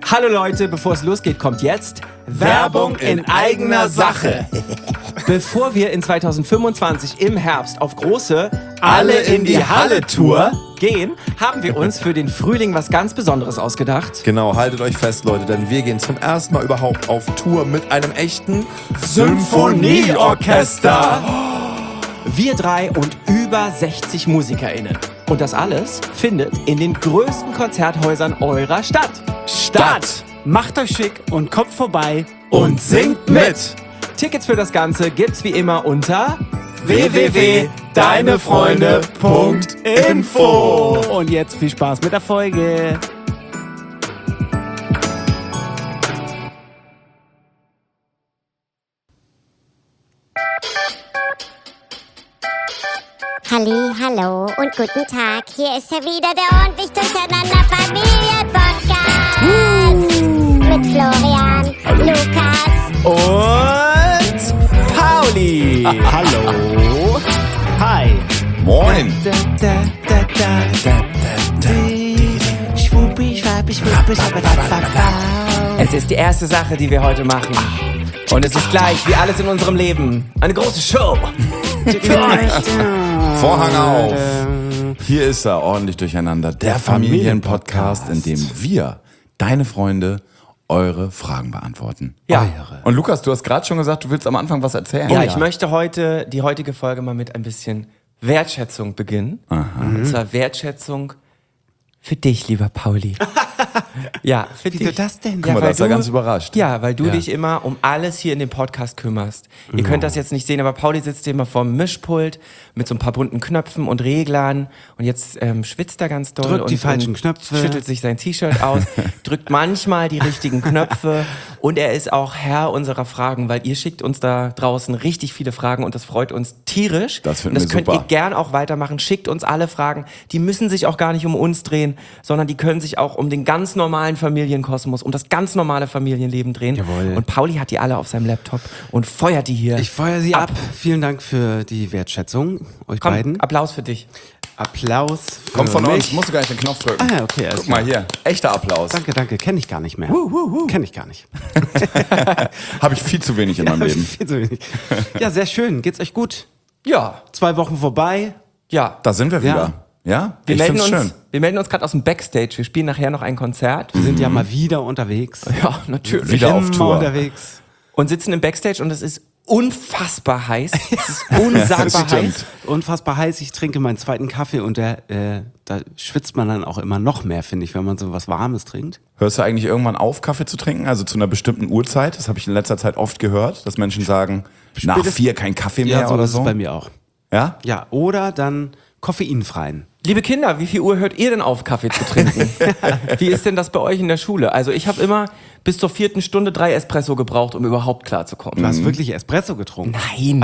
Hallo Leute, bevor es losgeht, kommt jetzt Werbung in eigener Sache. Bevor wir in 2025 im Herbst auf große Alle in die Halle Tour gehen, haben wir uns für den Frühling was ganz Besonderes ausgedacht. Genau, haltet euch fest, Leute, denn wir gehen zum ersten Mal überhaupt auf Tour mit einem echten Symphonieorchester. Wir drei und über 60 MusikerInnen. Und das alles findet in den größten Konzerthäusern eurer Stadt. Macht euch schick und kommt vorbei Und singt mit! Tickets für das Ganze gibt's wie immer unter www.deinefreunde.info. Und jetzt viel Spaß mit der Folge. Halli, hallo und guten Tag. Hier ist er wieder, der ordentlich durcheinander Familienpodcast. Mit Florian, Lukas Und Pauli. Hallo. Hi. Moin! Es ist die erste Sache, die wir heute machen. Und es ist gleich, wie alles in unserem Leben, eine große Show. Für euch. Vorhang auf! Hier ist er, ordentlich durcheinander, der Familienpodcast, in dem wir, deine Freunde, eure Fragen beantworten. Ja. Und Lukas, du hast gerade schon gesagt, du willst am Anfang was erzählen. Ja, ich möchte die heutige Folge mal mit ein bisschen Wertschätzung beginnen. Und zwar Wertschätzung für dich, lieber Pauli. Ja, für dich. Wieso das denn? Guck mal, da ist er ganz überrascht. Ja, weil du dich immer um alles hier in dem Podcast kümmerst. Ihr könnt das jetzt nicht sehen, aber Pauli sitzt hier immer vorm Mischpult mit so ein paar bunten Knöpfen und Reglern und jetzt schwitzt er ganz doll. Drückt die falschen Knöpfe. Schüttelt sich sein T-Shirt aus, drückt manchmal die richtigen Knöpfe und er ist auch Herr unserer Fragen, weil ihr schickt uns da draußen richtig viele Fragen und das freut uns tierisch. Das finden und das wir könnt super. ihr gern auch weitermachen. Schickt uns alle Fragen. Die müssen sich auch gar nicht um uns drehen, sondern die können sich auch um den ganz normalen Familienkosmos, um das ganz normale Familienleben drehen. Jawohl. Und Pauli hat die alle auf seinem Laptop und feuert die hier. Ich feuer sie ab. Vielen Dank für die Wertschätzung, euch Komm, beiden. Applaus für dich. Applaus für Kommt von mich. uns, musst du gar nicht den Knopf drücken. Ah ja, okay. alles Guck mal hier, echter Applaus. Danke. Kenn ich gar nicht mehr. Kenn ich gar nicht. Habe ich viel zu wenig in meinem Leben. Viel zu wenig. Ja, sehr schön. Geht's euch gut? Ja, 2 Wochen vorbei. ja. Da sind wir wieder. Ja? Wir Ich find's schön. melden uns gerade aus dem Backstage. Wir spielen nachher noch ein Konzert. Wir sind ja mal wieder unterwegs. Ja, natürlich. Wieder auf Immer Tour. unterwegs. Und sitzen im Backstage und es ist unfassbar heiß. Es ist unsagbar Das heiß. Unfassbar heiß. Ich trinke meinen zweiten Kaffee und da schwitzt man dann auch immer noch mehr, finde ich, wenn man so was Warmes trinkt. Hörst du eigentlich irgendwann auf, Kaffee zu trinken? Also zu einer bestimmten Uhrzeit? Das habe ich in letzter Zeit oft gehört, dass Menschen sagen, nach Spätestens- 4 kein Kaffee mehr so oder ist so. es bei mir auch. Ja? Ja, oder dann koffeinfreien. Liebe Kinder, wie viel Uhr hört ihr denn auf, Kaffee zu trinken? Wie ist denn das bei euch in der Schule? Also ich habe immer bis zur 4. Stunde 3 Espresso gebraucht, um überhaupt klarzukommen. Du hast wirklich Espresso getrunken. Nein.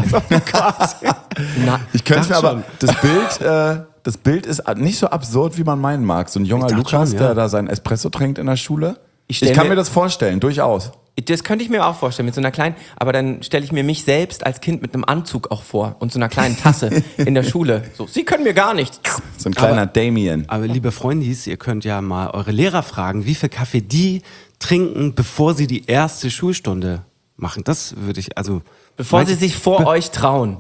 Na, Ich könnte mir Dachte aber, das Bild ist nicht so absurd, wie man meinen mag. So ein junger Ich dachte Lukas, schon, ja. der da seinen Espresso trinkt in der Schule. Ich Ich stell kann mir- mir das vorstellen, durchaus. das könnte ich mir auch vorstellen, mit so einer kleinen, aber dann stelle ich mir mich selbst als Kind mit einem Anzug auch vor und so einer kleinen Tasse in der Schule. So, Sie können mir gar nichts. So ein kleiner Damien. Aber liebe Freundis, ihr könnt ja mal eure Lehrer fragen, wie viel Kaffee die trinken, bevor sie die erste Schulstunde machen. Das würde ich, also... Bevor meinst Sie du- sich vor euch trauen.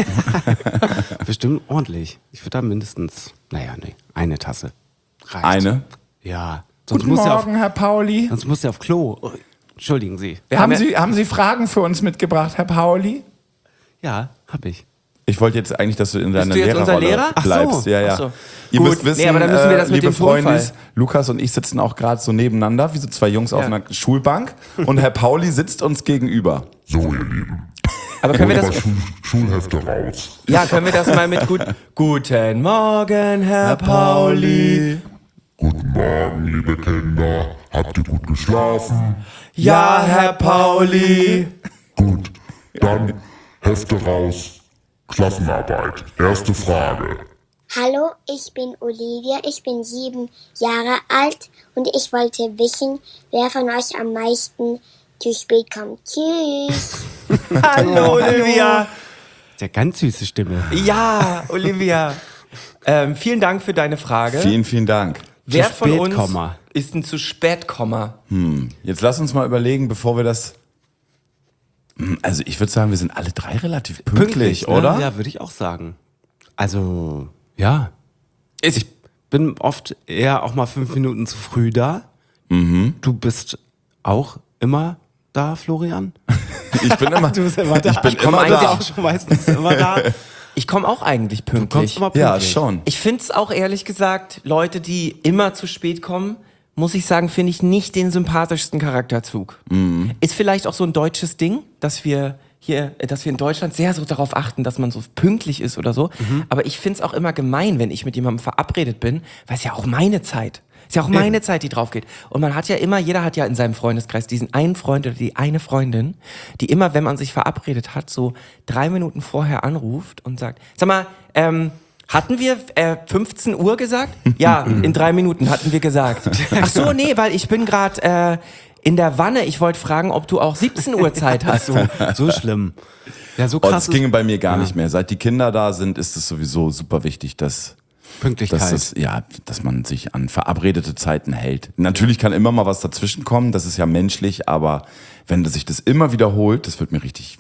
Bestimmt ordentlich. Ich würde da mindestens, eine Tasse. Reicht. Eine? Ja. Sonst muss Herr Pauli. sonst muss er auf Klo. Oh, entschuldigen Sie. Wir haben ja- haben Sie Fragen für uns mitgebracht, Herr Pauli? Ja, hab ich. Ich wollte jetzt eigentlich, dass du in deiner du jetzt unser Lehrerrolle Lehrer? Ach so. bleibst. Ja, ja. Ach so. Ihr Gut. müsst wissen, Nee, aber dann müssen wir das mit liebe dem Tonfall. Freundis, Lukas und ich sitzen auch gerade so nebeneinander, wie so zwei Jungs auf Ja. einer Schulbank. Und Herr Pauli sitzt uns gegenüber. So, ihr Lieben. Aber können wir das, Schulhefte raus. ja, können wir das mal mit Guten Morgen, Herr Pauli. Guten Morgen, liebe Kinder. Habt ihr gut geschlafen? Ja, Herr Pauli. Gut. Dann Hefte raus. Klassenarbeit. Erste Frage. Hallo, ich bin Olivia, ich bin 7 Jahre alt und ich wollte wissen, wer von euch am meisten zu spät kommt. Tschüss. Hallo, Olivia. Der ganz süße Stimme. Ja, Olivia. Vielen Dank für deine Frage. Vielen, vielen Dank. Wer von uns Spätkomma. ist ein zu Spätkomma? Jetzt lass uns mal überlegen, bevor wir das... Also ich würde sagen, wir sind alle drei relativ pünktlich, ne? oder? Ja, würde ich auch sagen. Also, ja. Ich bin oft eher auch mal 5 Minuten zu früh da. Du bist auch immer da, Florian? Ich bin immer, Du bist immer da. Ich bin komme immer eigentlich da. auch schon meistens immer da. Ich komme auch eigentlich Du kommst pünktlich. immer pünktlich. Ja, schon. Ich finde es auch ehrlich gesagt, Leute, die immer zu spät kommen, muss ich sagen, finde ich nicht den sympathischsten Charakterzug. Ist vielleicht auch so ein deutsches Ding, dass wir in Deutschland sehr so darauf achten, dass man so pünktlich ist oder so. Aber ich finde es auch immer gemein, wenn ich mit jemandem verabredet bin, weil es ja auch meine Zeit. Ist ja auch meine Zeit, die drauf geht. Und man hat ja immer, jeder hat ja in seinem Freundeskreis diesen einen Freund oder die eine Freundin, die immer, wenn man sich verabredet hat, so 3 Minuten vorher anruft und sagt, sag mal, hatten wir 15 Uhr gesagt? Ja, in 3 Minuten hatten wir gesagt. Ach so, nee, weil ich bin gerade in der Wanne. Ich wollte fragen, ob du auch 17 Uhr Zeit hast. So schlimm. Ja, so Oh, krass das ginge ist bei mir gar nicht mehr. Seit die Kinder da sind, ist es sowieso super wichtig, dass Pünktlichkeit. dass man sich an verabredete Zeiten hält. Natürlich kann immer mal was dazwischen kommen, das ist ja menschlich, aber wenn sich das immer wiederholt, es wird mich richtig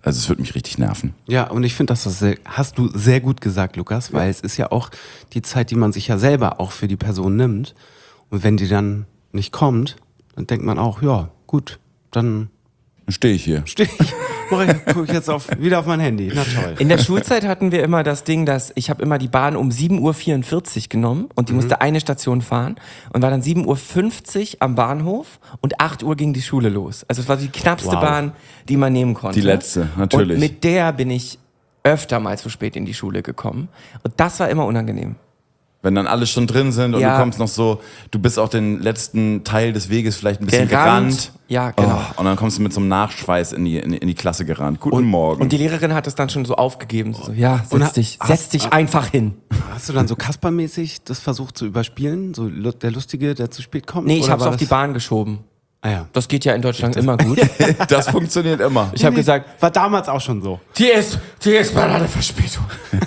nerven. Ja, und ich finde, hast du sehr gut gesagt, Lukas, weil es ist ja auch die Zeit, die man sich ja selber auch für die Person nimmt. Und wenn die dann nicht kommt, dann denkt man auch, ja, gut, dann Dann stehe ich hier. gucke ich jetzt wieder auf mein Handy. Na toll. In der Schulzeit hatten wir immer das Ding, dass ich habe immer die Bahn um 7:44 Uhr genommen und die musste eine Station fahren und war dann 7:50 Uhr am Bahnhof und 8 Uhr ging die Schule los. Also es war die knappste Wow. Bahn, die man nehmen konnte. Die letzte, natürlich. Und mit der bin ich öfter mal zu spät in die Schule gekommen und das war immer unangenehm. Wenn dann alle schon drin sind und Ja. du kommst noch so, du bist auch den letzten Teil des Weges vielleicht ein bisschen gerannt. Ja, genau. Oh, und dann kommst du mit so einem Nachschweiß in die Klasse gerannt. Guten Morgen. Und die Lehrerin hat es dann schon so aufgegeben. So, ja, setz dich einfach hin. Hast du dann so Kaspermäßig das versucht zu überspielen? So der Lustige, der zu spät kommt? Nee, ich Oder hab's war auf die das- Bahn geschoben. Ah ja. Das geht ja in Deutschland immer gut. Das funktioniert immer. Ich habe gesagt, War damals auch schon so. die S-Bahn hatte Verspätung.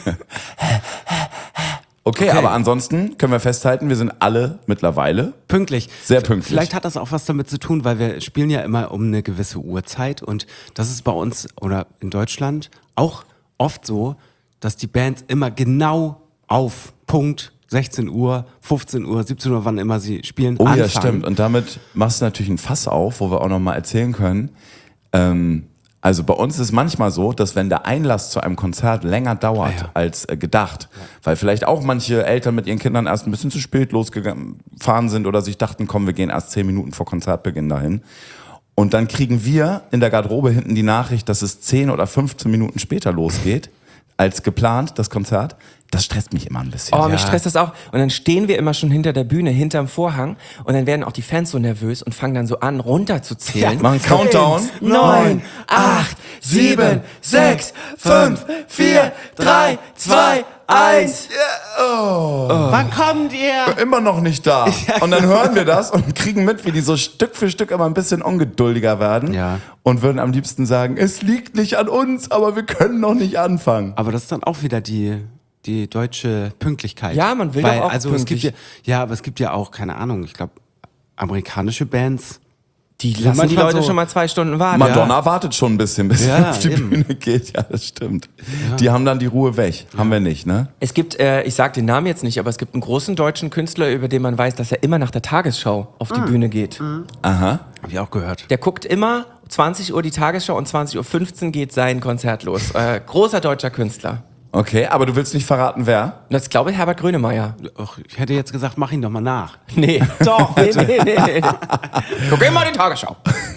Okay, aber ansonsten können wir festhalten, wir sind alle mittlerweile Pünktlich. Sehr pünktlich. Vielleicht hat das auch was damit zu tun, weil wir spielen ja immer um eine gewisse Uhrzeit und das ist bei uns oder in Deutschland auch oft so, dass die Bands immer genau auf Punkt 16 Uhr, 15 Uhr, 17 Uhr, wann immer sie spielen, Oh anfangen. ja, stimmt. Und damit machst du natürlich ein Fass auf, wo wir auch nochmal erzählen können. Also bei uns ist es manchmal so, dass wenn der Einlass zu einem Konzert länger dauert als gedacht, weil vielleicht auch manche Eltern mit ihren Kindern erst ein bisschen zu spät losgefahren sind oder sich dachten, komm, wir gehen erst 10 Minuten vor Konzertbeginn dahin. Und dann kriegen wir in der Garderobe hinten die Nachricht, dass es 10 oder 15 Minuten später losgeht, als geplant, das Konzert. Das stresst mich immer ein bisschen. Oh, mich stresst das auch. Und dann stehen wir immer schon hinter der Bühne, hinterm Vorhang und dann werden auch die Fans so nervös und fangen dann so an, runterzuzählen. Machen Countdown. 9, 8, 7, 6, 5, 4, 3, 2, 1. Wann kommt ihr? Immer noch nicht da. Und dann hören wir das und kriegen mit, wie die so Stück für Stück immer ein bisschen ungeduldiger werden. Ja. Und würden am liebsten sagen, es liegt nicht an uns, aber wir können noch nicht anfangen. Aber das ist dann auch wieder die deutsche Pünktlichkeit. Ja, man will Weil, doch auch also pünktlich. aber es gibt ja auch, keine Ahnung, ich glaube, amerikanische Bands, Die Sind lassen die manchmal Leute so- schon mal 2 Stunden warten. Madonna wartet schon ein bisschen, bis Ja, sie auf die eben. Bühne geht. Ja, das stimmt. Die haben dann die Ruhe weg. Haben wir nicht, ne? Es gibt, ich sag den Namen jetzt nicht, aber es gibt einen großen deutschen Künstler, über den man weiß, dass er immer nach der Tagesschau auf die Bühne geht. Aha. habe ich auch gehört. Der guckt immer 20 Uhr die Tagesschau und 20:15 Uhr geht sein Konzert los. Großer deutscher Künstler. Okay, aber du willst nicht verraten, wer? Und das glaube ich Herbert Grönemeyer. Ach, ich hätte jetzt gesagt, mach ihn doch mal nach. Nee. Doch. Nee. Guck immer die Tagesschau.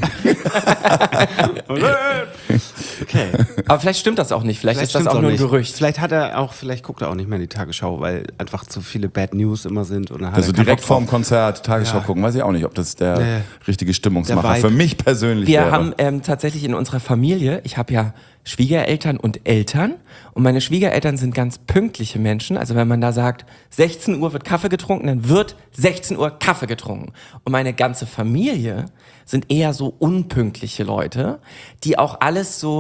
Okay. Aber vielleicht stimmt das auch nicht. Vielleicht ist das stimmt's auch nur ein nicht. Gerücht. Vielleicht guckt er auch nicht mehr in die Tagesschau, weil einfach zu viele Bad News immer sind. Und dann hat Also er keinen direkt Bock drauf. vorm Konzert Tagesschau gucken, weiß ich auch nicht, ob das der richtige Stimmungsmacher Der Vibe. für mich persönlich Wir wäre. haben tatsächlich in unserer Familie, ich habe ja Schwiegereltern und Eltern und meine Schwiegereltern sind ganz pünktliche Menschen. Also wenn man da sagt, 16 Uhr wird Kaffee getrunken, dann wird 16 Uhr Kaffee getrunken. Und meine ganze Familie sind eher so unpünktliche Leute, die auch alles so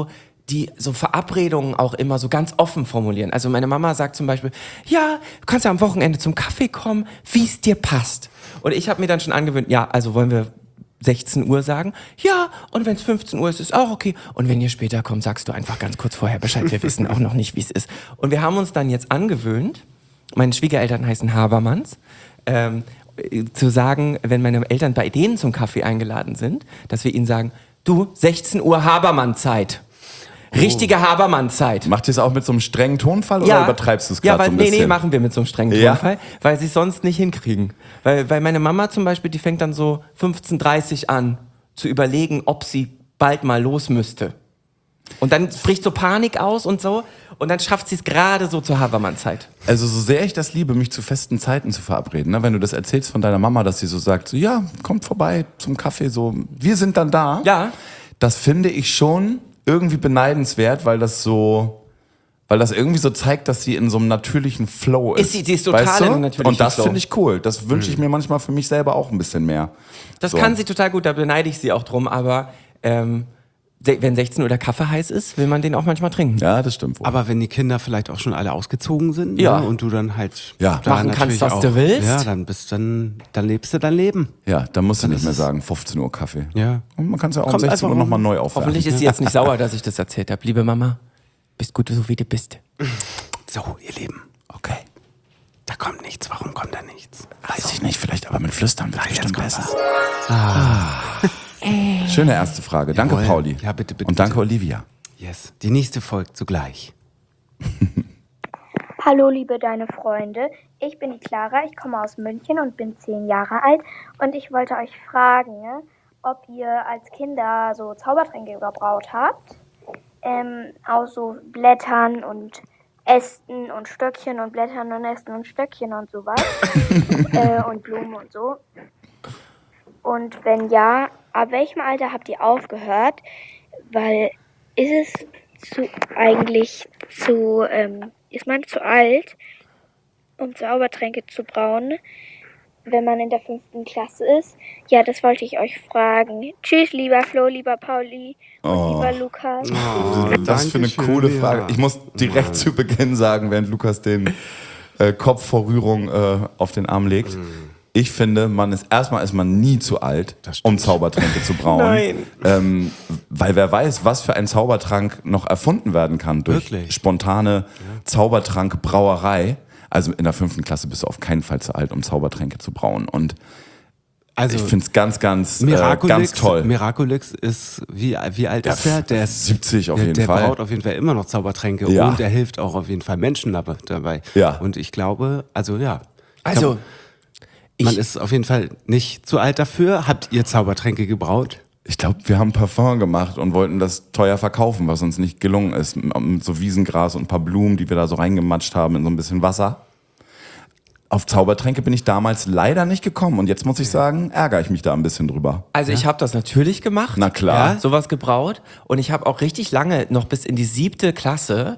die so Verabredungen auch immer so ganz offen formulieren. Also meine Mama sagt zum Beispiel, ja, du kannst ja am Wochenende zum Kaffee kommen, wie es dir passt. Und ich habe mir dann schon angewöhnt, ja, also wollen wir 16 Uhr sagen? Ja, und wenn es 15 Uhr ist, ist auch okay. Und wenn ihr später kommt, sagst du einfach ganz kurz vorher Bescheid. Wir wissen auch noch nicht, wie es ist. Und wir haben uns dann jetzt angewöhnt, meine Schwiegereltern heißen Habermanns, zu sagen, wenn meine Eltern bei denen zum Kaffee eingeladen sind, dass wir ihnen sagen, du, 16 Uhr Habermann-Zeit. Richtige Habermann-Zeit. Macht ihr es auch mit so einem strengen Tonfall oder übertreibst du es gerade so ein bisschen? Nee, machen wir mit so einem strengen Tonfall, weil sie es sonst nicht hinkriegen. Weil meine Mama zum Beispiel, die fängt dann so 15:30 an zu überlegen, ob sie bald mal los müsste. Und dann bricht so Panik aus und so. Und dann schafft sie es gerade so zur Habermann-Zeit. Also so sehr ich das liebe, mich zu festen Zeiten zu verabreden, ne? Wenn du das erzählst von deiner Mama, dass sie so sagt, so, ja, kommt vorbei zum Kaffee, so, wir sind dann da. Ja. Das finde ich schon irgendwie beneidenswert, weil das irgendwie so zeigt, dass sie in so einem natürlichen Flow ist. Sie ist total weißt du? in einem natürlichen Und das Flow. finde ich cool. Das wünsche ich mir manchmal für mich selber auch ein bisschen mehr. Das So. kann sie total gut, da beneide ich sie auch drum. Aber wenn 16 Uhr der Kaffee heiß ist, will man den auch manchmal trinken. Ja, das stimmt wohl. Aber wenn die Kinder vielleicht auch schon alle ausgezogen sind, Ja. ne, und du dann halt Ja. da Machen kannst, natürlich was auch, du willst. Ja, dann lebst du dein Leben. Ja, da musst du nicht ist mehr es- sagen, 15 Uhr Kaffee. Ja. Und man kann es ja auch um Kommt 16 Uhr einfach nochmal neu aufwärmen. Hoffentlich ist sie jetzt nicht sauer, dass ich das erzählt habe. Liebe Mama, bist gut so wie du bist. So, ihr Lieben, Okay. da kommt nichts. Warum kommt da nichts? Weiß ich nicht, vielleicht aber mit Flüstern wird jetzt bestimmt kommt besser. was. Schöne erste Frage. Danke, Jawohl. Pauli. Ja, bitte, bitte, Und danke, bitte. Olivia. Yes. Die nächste folgt zugleich. Hallo liebe deine Freunde, ich bin die Clara, ich komme aus München und bin 10 Jahre alt und ich wollte euch fragen, ob ihr als Kinder so Zaubertränke gebraut habt, aus so Blättern und Ästen und Stöckchen und Blättern und Ästen und Stöckchen und sowas und Blumen und so. Und wenn ja, ab welchem Alter habt ihr aufgehört? Weil ist man zu alt, um Zaubertränke zu brauen, wenn man in der 5. Klasse ist? Ja, das wollte ich euch fragen. Tschüss, lieber Flo, lieber Pauli und lieber Lukas. Das für eine Dankeschön, coole ja. Frage. Ich muss direkt zu Beginn sagen, während Lukas den Kopf vor Rührung auf den Arm legt. Ich finde, man ist nie zu alt, um Zaubertränke zu brauen. Nein. Weil wer weiß, was für ein Zaubertrank noch erfunden werden kann durch Wirklich? spontane Zaubertrankbrauerei. Also in der 5. Klasse bist du auf keinen Fall zu alt, um Zaubertränke zu brauen. Und Also ich finde es ganz Miraculix, toll. Miraculix ist, wie alt ist der? Der ist 70 auf jeden der Fall. Der braut auf jeden Fall immer noch Zaubertränke Ja. und er hilft auch auf jeden Fall Menschen dabei. Ja. Und ich glaube, also ja. Also, Man ist auf jeden Fall nicht zu alt dafür. Habt ihr Zaubertränke gebraut? Ich glaube, wir haben Parfum gemacht und wollten das teuer verkaufen, was uns nicht gelungen ist. Mit so Wiesengras und ein paar Blumen, die wir da so reingematscht haben in so ein bisschen Wasser. Auf Zaubertränke bin ich damals leider nicht gekommen. Und jetzt muss ich sagen, ärgere ich mich da ein bisschen drüber. Also ich habe das natürlich gemacht. Na klar. Ja, sowas gebraut. Und ich habe auch richtig lange, noch bis in die 7. Klasse,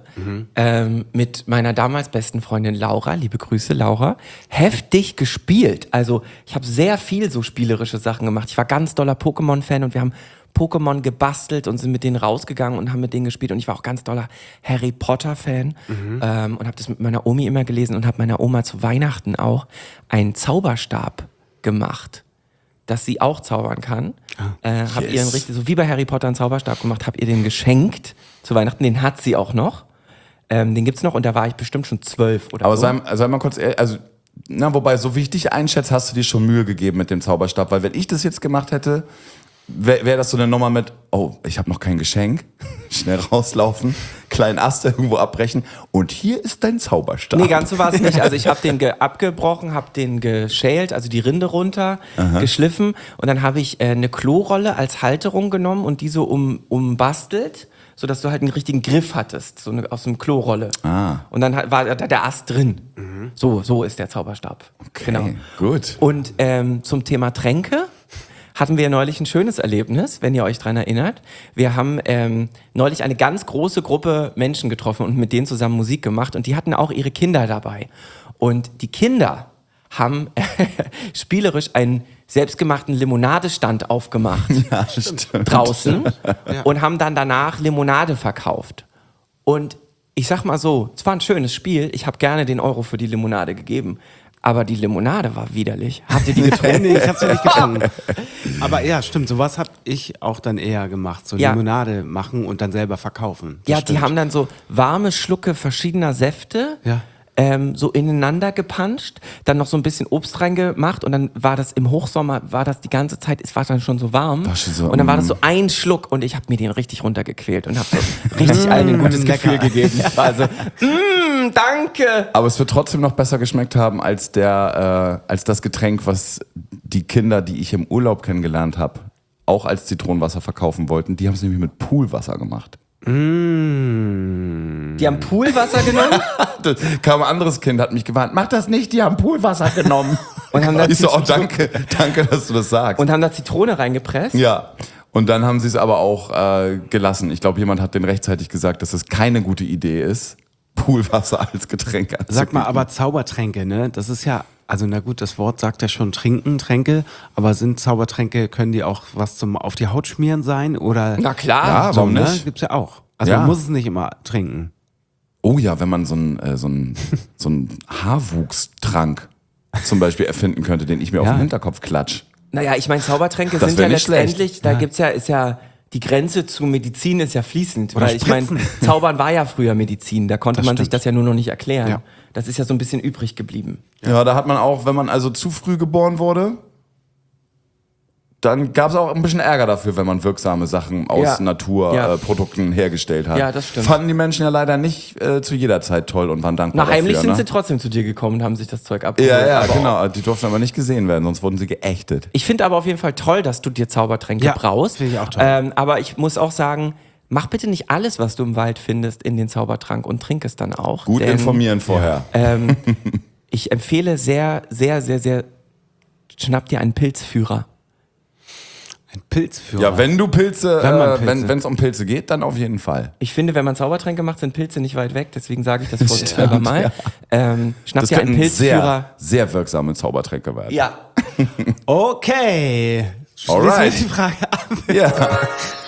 mit meiner damals besten Freundin Laura, liebe Grüße Laura, heftig gespielt. Also ich habe sehr viel so spielerische Sachen gemacht. Ich war ganz doller Pokémon-Fan und wir haben Pokémon gebastelt und sind mit denen rausgegangen und haben mit denen gespielt. Und ich war auch ganz doller Harry Potter-Fan und habe das mit meiner Omi immer gelesen und habe meiner Oma zu Weihnachten auch einen Zauberstab gemacht, dass sie auch zaubern kann. Hab ihr einen richtig, so wie bei Harry Potter einen Zauberstab gemacht, hab ihr den geschenkt zu Weihnachten. Den hat sie auch noch. Den gibt's noch und da war ich bestimmt schon 12 oder Aber so. sei mal kurz ehrlich, also, wobei, so wie ich dich einschätze, hast du dir schon Mühe gegeben mit dem Zauberstab. Weil wenn ich das jetzt gemacht hätte, wäre das so eine Nummer mit, oh, ich habe noch kein Geschenk, schnell rauslaufen, kleinen Ast irgendwo abbrechen und hier ist dein Zauberstab. Nee, ganz so war es nicht. Also ich habe den abgebrochen, habe den geschält, also die Rinde runter, geschliffen und dann habe ich eine Klorolle als Halterung genommen und die so umbastelt, sodass du halt einen richtigen Griff hattest, so aus dem Klorolle. Und dann war da der Ast drin. So ist der Zauberstab. Okay, Genau. gut. Und zum Thema Tränke hatten wir neulich ein schönes Erlebnis, wenn ihr euch dran erinnert. Wir haben neulich eine ganz große Gruppe Menschen getroffen und mit denen zusammen Musik gemacht und die hatten auch ihre Kinder dabei. Und die Kinder haben spielerisch ein selbstgemachten Limonadestand aufgemacht Ja, stimmt. draußen und haben dann danach Limonade verkauft. Und ich sag mal so, es war ein schönes Spiel. Ich habe gerne den Euro für die Limonade gegeben. Aber die Limonade war widerlich. Habt ihr die getrunken? Nee, ich hab's ja nicht getrunken. Aber ja, stimmt, sowas hab ich auch dann eher gemacht. So Ja. Limonade machen und dann selber verkaufen. Das Ja, stimmt. die haben dann so warme Schlucke verschiedener Säfte Ja. so ineinander gepanscht, dann noch so ein bisschen Obst reingemacht und dann war das im Hochsommer, war das die ganze Zeit, es war dann schon so warm War schon so, und dann war das so ein Schluck und ich habe mir den richtig runtergequält und habe richtig allen ein gutes Gefühl gegeben. Ich war so, danke! Aber es wird trotzdem noch besser geschmeckt haben als als das Getränk, was die Kinder, die ich im Urlaub kennengelernt habe, auch als Zitronenwasser verkaufen wollten. Die haben es nämlich mit Poolwasser gemacht. Die haben Poolwasser genommen Da kam ein anderes Kind, hat mich gewarnt, mach das nicht, die haben Poolwasser genommen. und haben, da Ich so, oh danke, dass du das sagst. und haben da Zitrone reingepresst. Ja, und dann haben sie es aber auch gelassen. Ich glaube, jemand hat denen rechtzeitig gesagt, dass es keine gute Idee ist, Poolwasser als Getränk anzubieten. Sag mal, aber Zaubertränke, ne? Das ist ja, also na gut, das Wort sagt ja schon trinken, Tränke, aber sind Zaubertränke, können die auch was zum auf die Haut schmieren sein? Oder Na klar. Ja, warum ne? nicht? Gibt's ja auch. Also Ja. man muss es nicht immer trinken. Oh ja, wenn man so einen Haarwuchstrank zum Beispiel erfinden könnte, den ich mir auf Ja. den Hinterkopf klatsch. Naja, ich meine, Zaubertränke Das sind wär ja nicht schlecht. letztendlich, da gibt's ja, ist ja, die Grenze zu Medizin ist ja fließend. Oder weil ich meine, Spritzen. Zaubern war ja früher Medizin, da konnte Das man sich stimmt. das ja nur noch nicht erklären. Ja. Das ist ja so ein bisschen übrig geblieben. Ja, da hat man auch, wenn man also zu früh geboren wurde, dann gab es auch ein bisschen Ärger dafür, wenn man wirksame Sachen aus Ja. Naturprodukten hergestellt hat. Ja, das stimmt. Fanden die Menschen ja leider nicht zu jeder Zeit toll und waren dankbar Na, heimlich dafür. sind sie Ne? trotzdem zu dir gekommen und haben sich das Zeug abgeholt. Ja, Aber genau. Die durften aber nicht gesehen werden, sonst wurden sie geächtet. Ich finde aber auf jeden Fall toll, dass du dir Zaubertränke Ja, braust. finde ich auch toll. Aber ich muss auch sagen, mach bitte nicht alles, was du im Wald findest, in den Zaubertrank und trink es dann auch. Gut denn, informieren vorher. Ich empfehle sehr, sehr, sehr, sehr, schnapp dir einen Pilzführer. Ein Pilzführer. Ja, wenn du Pilze, Wenn man Pilze. wenn es um Pilze geht, dann auf jeden Fall. Ich finde, wenn man Zaubertränke macht, sind Pilze nicht weit weg, deswegen sage ich das vorsichtshalber mal. Schnapp Das dir einen könnten Pilzführer. sehr, sehr wirksame Zaubertränke werden. Ja. Okay. Schließen wir Alright. die Frage ab. Ja.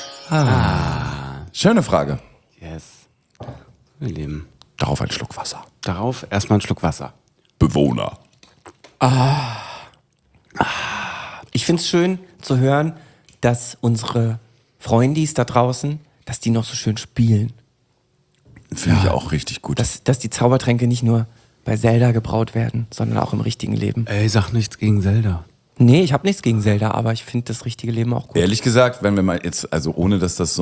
Schöne Frage. Yes. Wir Lieben. Darauf ein Schluck Wasser. Darauf erstmal einen Schluck Wasser. Bewohner. Ich finde es schön zu hören, dass unsere Freundis da draußen, dass die noch so schön spielen. Finde ich auch richtig gut. Dass die Zaubertränke nicht nur bei Zelda gebraut werden, sondern auch im richtigen Leben. Ey, sag nichts gegen Zelda. Nee, ich habe nichts gegen Zelda, aber ich finde das richtige Leben auch gut. Ehrlich gesagt, wenn wir mal jetzt, also ohne dass das so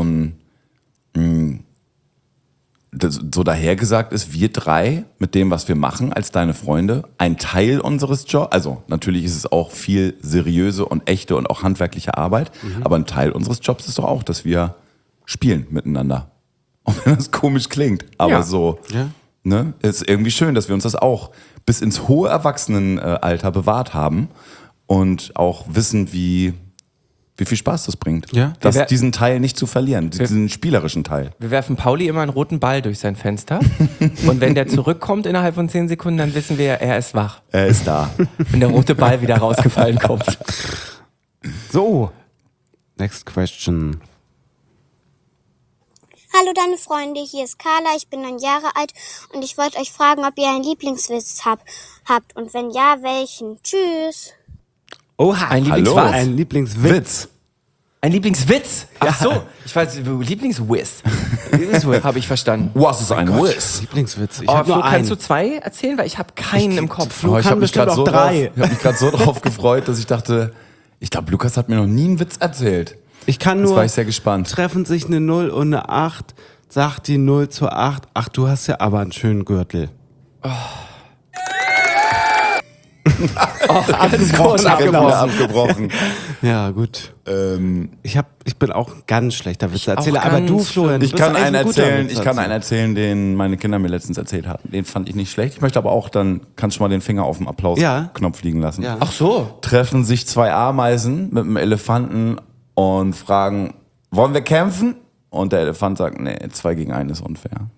so dahergesagt ist, wir drei mit dem, was wir machen als deine Freunde, ein Teil unseres Jobs, also natürlich ist es auch viel seriöse und echte und auch handwerkliche Arbeit, aber ein Teil unseres Jobs ist doch auch, dass wir spielen miteinander. Auch wenn das komisch klingt, aber Ja. so, Ja. ne, ist irgendwie schön, dass wir uns das auch bis ins hohe Erwachsenenalter bewahrt haben und auch wissen, wie viel Spaß das bringt. Ja. Diesen Teil nicht zu verlieren, diesen spielerischen Teil. Wir werfen Pauli immer einen roten Ball durch sein Fenster und wenn der zurückkommt innerhalb von 10 Sekunden, dann wissen wir, er ist wach. Er ist da. Wenn der rote Ball wieder rausgefallen kommt. So. Next question. Hallo deine Freunde, hier ist Carla, ich bin 9 Jahre alt und ich wollte euch fragen, ob ihr einen Lieblingswitz habt und wenn ja, welchen. Tschüss. Oha, ein Hallo. Lieblingswas? Ein Lieblingswitz. Witz. Ein Lieblingswitz? Ach so, ich weiß, Lieblingswiss. Lieblingswiss habe ich verstanden. Was ist ein Wiss? Lieblingswitz. Ich Oh, hab Flo, nur kannst du einen. 2 erzählen? Weil ich habe keinen im Kopf. Flo ich kann habe mich bestimmt gerade auch so, 3. ich hab mich grad so drauf gefreut, dass ich dachte, ich glaube, Lukas hat mir noch nie einen Witz erzählt. Ich kann Jetzt nur, war ich sehr gespannt. treffen sich eine 0 und eine 8, sagt die 0 zur 8. Ach, du hast ja aber einen schönen Gürtel. Alles groß Genau, abgebrochen. abgebrochen. Ja, gut. Ich bin auch ein ganz schlechter Witzeerzähler, auch aber ganz du, Florian, Ich du bist kann eigentlich einen ein guter erzählen, Witzeerzähler. den meine Kinder mir letztens erzählt hatten. Den fand ich nicht schlecht. Ich möchte aber auch, dann kannst du mal den Finger auf den Applausknopf liegen lassen. Ja. Ach so. Treffen sich 2 Ameisen mit einem Elefanten und fragen, wollen wir kämpfen? Und der Elefant sagt, nee, 2 gegen 1 ist unfair.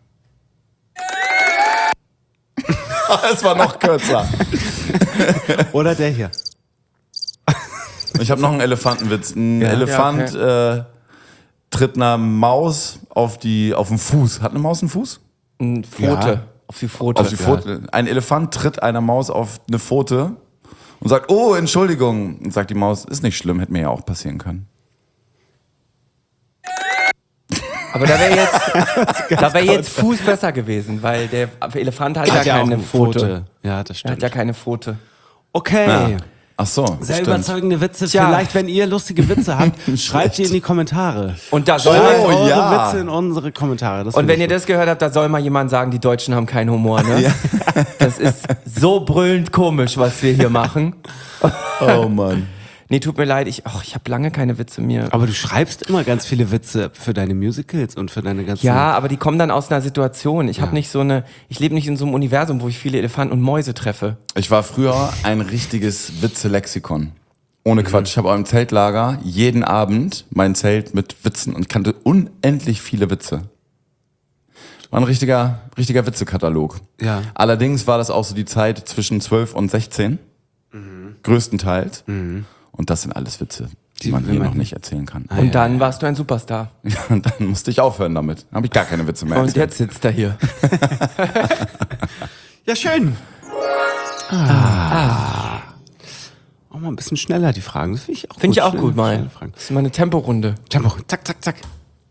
Es war noch kürzer. Oder der hier. Ich habe noch einen Elefantenwitz. Ein Ja. Elefant Ja, tritt einer Maus auf den Fuß. Hat eine Maus einen Fuß? Eine Pfote. Ja. Auf die Pfote. Auf die Pfote. Ein Elefant tritt einer Maus auf eine Pfote und sagt, oh, Entschuldigung. Und sagt die Maus, ist nicht schlimm, hätte mir ja auch passieren können. Aber da wäre jetzt Fuß besser gewesen, weil der Elefant hat ja auch keine eine Pfote. Ja, das Er stimmt. hat ja keine Pfote. Okay. Ja. Ach so, Sehr stimmt. überzeugende Witze. Tja. Vielleicht, wenn ihr lustige Witze habt, schreibt die in die Kommentare. Und da soll Schreibt man, eure ja. Witze in unsere Kommentare. Das und finde wenn ich ihr das gehört habt, da soll mal jemand sagen, die Deutschen haben keinen Humor, ne? Das ist so brüllend komisch, was wir hier machen. Oh Mann. Nee, tut mir leid, ich habe lange keine Witze mehr. Aber du schreibst immer ganz viele Witze für deine Musicals und für deine ganzen... Ja, aber die kommen dann aus einer Situation. Ich lebe nicht in so einem Universum, wo ich viele Elefanten und Mäuse treffe. Ich war früher ein richtiges Witze-Lexikon. Ohne Quatsch. Ich habe auch im Zeltlager jeden Abend mein Zelt mit Witzen und kannte unendlich viele Witze. War ein richtiger Witzekatalog. Ja. Allerdings war das auch so die Zeit zwischen 12 und 16. Größtenteils. Und das sind alles Witze, die man will hier man noch nicht erzählen kann. Und dann warst du ein Superstar. Und dann musste ich aufhören damit. Habe ich gar keine Witze mehr Und erzählt. jetzt sitzt er hier. Ja, schön. Auch mal ein bisschen schneller die Fragen. Das finde ich auch gut. Finde ich auch Schnell- gut mal. schnelle Fragen. Das ist mal eine Temporunde. Tempo. Zack, zack, zack.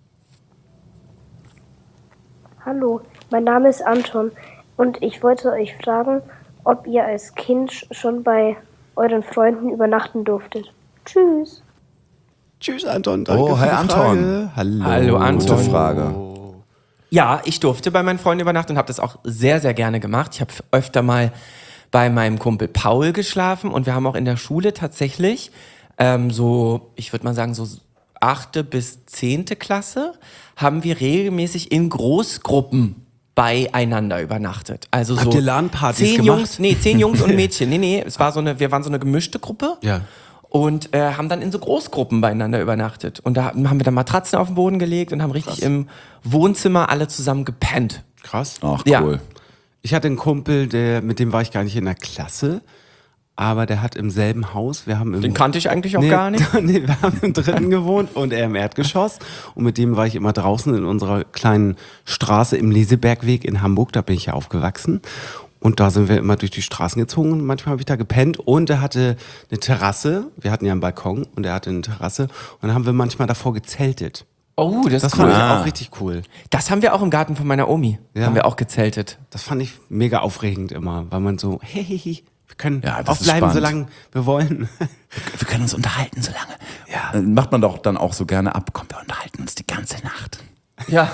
Hallo, mein Name ist Anton und ich wollte euch fragen, ob ihr als Kind schon bei euren Freunden übernachten durftet. Tschüss. Tschüss, Anton. Danke Oh, für hi, die Anton. Frage. Hallo. Hallo, Anton. Gute Frage. Ja, ich durfte bei meinen Freunden übernachten und habe das auch sehr, sehr gerne gemacht. Ich habe öfter mal bei meinem Kumpel Paul geschlafen und wir haben auch in der Schule tatsächlich ich würde mal sagen, so 8. bis 10. Klasse haben wir regelmäßig in Großgruppen beieinander übernachtet. Also so Habt ihr LAN-Partys 10 gemacht? Jungs, 10 Jungs und Mädchen. Nee, wir waren so eine gemischte Gruppe. Ja. Und haben dann in so Großgruppen beieinander übernachtet. Und da haben wir dann Matratzen auf den Boden gelegt und haben richtig im Wohnzimmer alle zusammen gepennt. Krass. Ach, Ja. cool. Ich hatte einen Kumpel, mit dem war ich gar nicht in der Klasse, aber der hat im selben Haus, Den kannte ich eigentlich auch gar nicht. Nee, wir haben im 3. gewohnt und er im Erdgeschoss. Und mit dem war ich immer draußen in unserer kleinen Straße im Lesebergweg in Hamburg. Da bin ich ja aufgewachsen. Und da sind wir immer durch die Straßen gezogen und manchmal habe ich da gepennt. Und er hatte eine Terrasse. Wir hatten ja einen Balkon und er hatte eine Terrasse. Und dann haben wir manchmal davor gezeltet. Oh, das Das ist cool. fand ich auch richtig cool. Das haben wir auch im Garten von meiner Omi. Ja. Haben wir auch gezeltet. Das fand ich mega aufregend immer, weil man so, hey, wir können Ja, das ist aufbleiben, spannend. solange wir wollen. Wir können uns unterhalten so lange. Ja. Macht man doch dann auch so gerne ab. Komm, wir unterhalten uns die ganze Nacht. Ja.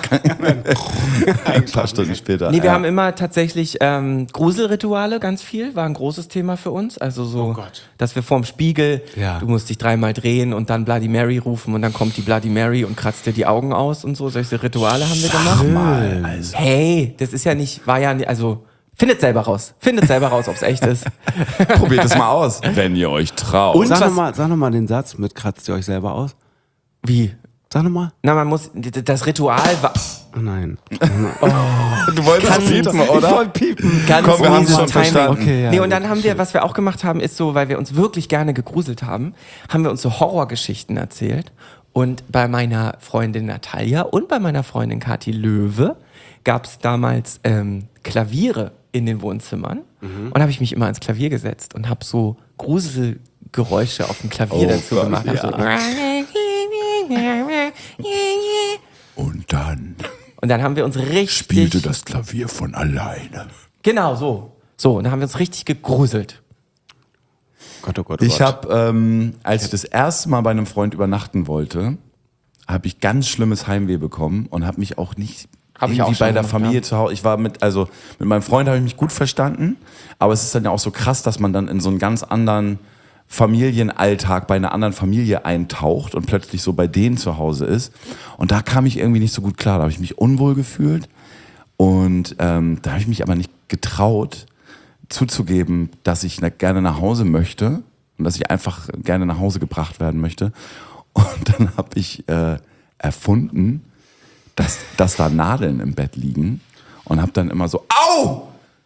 Ein paar Stunden später. Nee, wir ja. haben immer tatsächlich Gruselrituale, ganz viel. War ein großes Thema für uns. Also so, Gott. dass wir vorm Spiegel, Ja. du musst dich 3-mal drehen und dann Bloody Mary rufen und dann kommt die Bloody Mary und kratzt dir die Augen aus und so. Solche Rituale haben wir gemacht. mal. Also. Hey, das ist ja nicht, findet selber raus. Findet selber raus, ob's echt ist. Probiert es mal aus, wenn ihr euch traut. Und Sag was- noch mal den Satz mit kratzt ihr euch selber aus. Wie? Sag noch mal. Na, man muss, das Ritual war Oh nein. Du wolltest piepen, oder? piepen. ganz Komm, wir haben's mieses schon Timing. verstanden. Okay, ja. Nee, und dann haben wir, was wir auch gemacht haben, ist so, weil wir uns wirklich gerne gegruselt haben, haben wir uns so Horrorgeschichten erzählt. Und bei meiner Freundin Natalia und bei meiner Freundin Kathi Löwe gab es damals Klaviere in den Wohnzimmern. Und habe ich mich immer ans Klavier gesetzt und habe so Gruselgeräusche auf dem Klavier Oh dazu Gott, gemacht. Hab ja. So Und dann und dann haben wir uns richtig... spielte das Klavier von alleine. Genau, so. So, und dann haben wir uns richtig gegruselt. Gott, oh Gott, oh Ich Gott. habe, als ich das erste Mal bei einem Freund übernachten wollte, habe ich ganz schlimmes Heimweh bekommen und habe mich auch nicht Hab ich irgendwie auch schon bei der gemacht, Familie ja. zu Hause. Ich war mit meinem Freund habe ich mich gut verstanden, aber es ist dann ja auch so krass, dass man dann in so einen ganz anderen Familienalltag bei einer anderen Familie eintaucht und plötzlich so bei denen zu Hause ist. Und da kam ich irgendwie nicht so gut klar. Da habe ich mich unwohl gefühlt und da habe ich mich aber nicht getraut zuzugeben, dass ich gerne nach Hause möchte und dass ich einfach gerne nach Hause gebracht werden möchte. Und dann habe ich erfunden, dass da Nadeln im Bett liegen und habe dann immer so, au!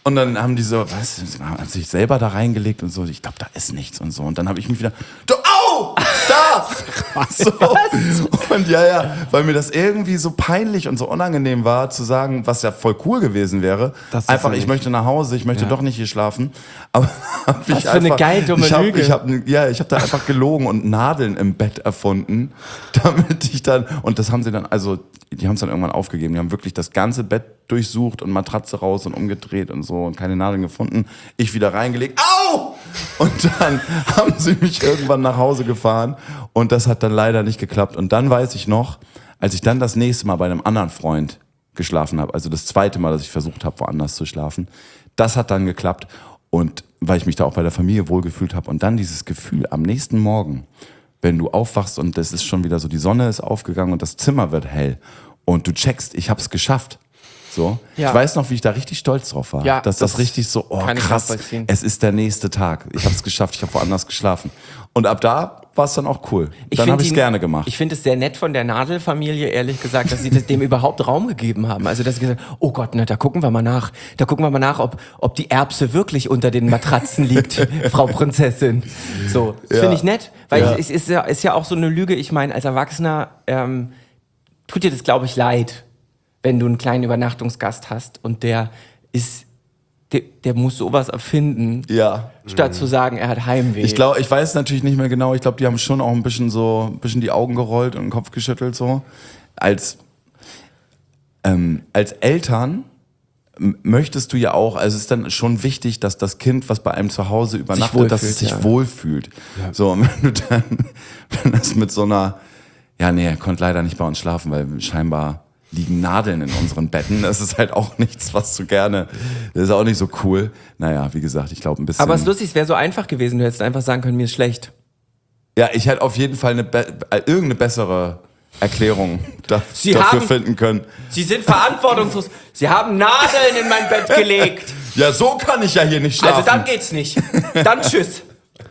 Und dann haben die so, haben sich selber da reingelegt und so, ich glaube, da ist nichts und so. Und dann habe ich mich wieder, au, da! So. Und ja, weil mir das irgendwie so peinlich und so unangenehm war, zu sagen, was ja voll cool gewesen wäre. Einfach, ich möchte nach Hause, ich möchte doch nicht hier schlafen. Aber was für eine geil dumme Lüge. Ich habe da einfach gelogen und Nadeln im Bett erfunden, damit ich dann, und das haben sie dann, also die haben es dann irgendwann aufgegeben. Die haben wirklich das ganze Bett durchsucht und Matratze raus und umgedreht und so und keine Nadeln gefunden. Ich wieder reingelegt. Au! Und dann haben sie mich irgendwann nach Hause gefahren und das hat dann leider nicht geklappt. Und dann weiß ich noch, als ich dann das nächste Mal bei einem anderen Freund geschlafen habe, also das zweite Mal, dass ich versucht habe, woanders zu schlafen, das hat dann geklappt. Und weil ich mich da auch bei der Familie wohlgefühlt habe und dann dieses Gefühl am nächsten Morgen, wenn du aufwachst und es ist schon wieder so, die Sonne ist aufgegangen und das Zimmer wird hell und du checkst, ich hab's geschafft. So. Ja. Ich weiß noch, wie ich da richtig stolz drauf war. Ja, dass das richtig so, krass, es ist der nächste Tag. Ich hab's geschafft, ich habe woanders geschlafen. Und ab da war es dann auch cool. Dann habe ich es gerne gemacht. Ich finde es sehr nett von der Nadelfamilie, ehrlich gesagt, dass sie dem überhaupt Raum gegeben haben. Also, dass sie gesagt haben, oh Gott, ne, da gucken wir mal nach. Da gucken wir mal nach, ob die Erbse wirklich unter den Matratzen liegt, Frau Prinzessin. So, das finde ich nett. Weil es ist ja auch so eine Lüge. Ich meine, als Erwachsener tut dir das, glaube ich, leid, wenn du einen kleinen Übernachtungsgast hast und der muss sowas erfinden, statt zu sagen, er hat Heimweh. Ich glaube, ich weiß natürlich nicht mehr genau. Ich glaube, die haben schon auch ein bisschen die Augen gerollt und den Kopf geschüttelt so. Als Eltern möchtest du ja auch, also es ist dann schon wichtig, dass das Kind, was bei einem zu Hause übernachtet, dass es sich wohlfühlt. Ja. So, und wenn das mit so einer, er konnte leider nicht bei uns schlafen, weil scheinbar liegen Nadeln in unseren Betten. Das ist halt auch nichts, was du gerne, das ist auch nicht so cool. Naja, wie gesagt, ich glaube ein bisschen. Aber es ist lustig, es wäre so einfach gewesen, du hättest einfach sagen können, mir ist schlecht. Ja, ich hätte auf jeden Fall irgendeine bessere Erklärung dafür finden können. Sie sind verantwortungslos. Sie haben Nadeln in mein Bett gelegt. Ja, so kann ich ja hier nicht schlafen. Also dann geht's nicht. Dann tschüss.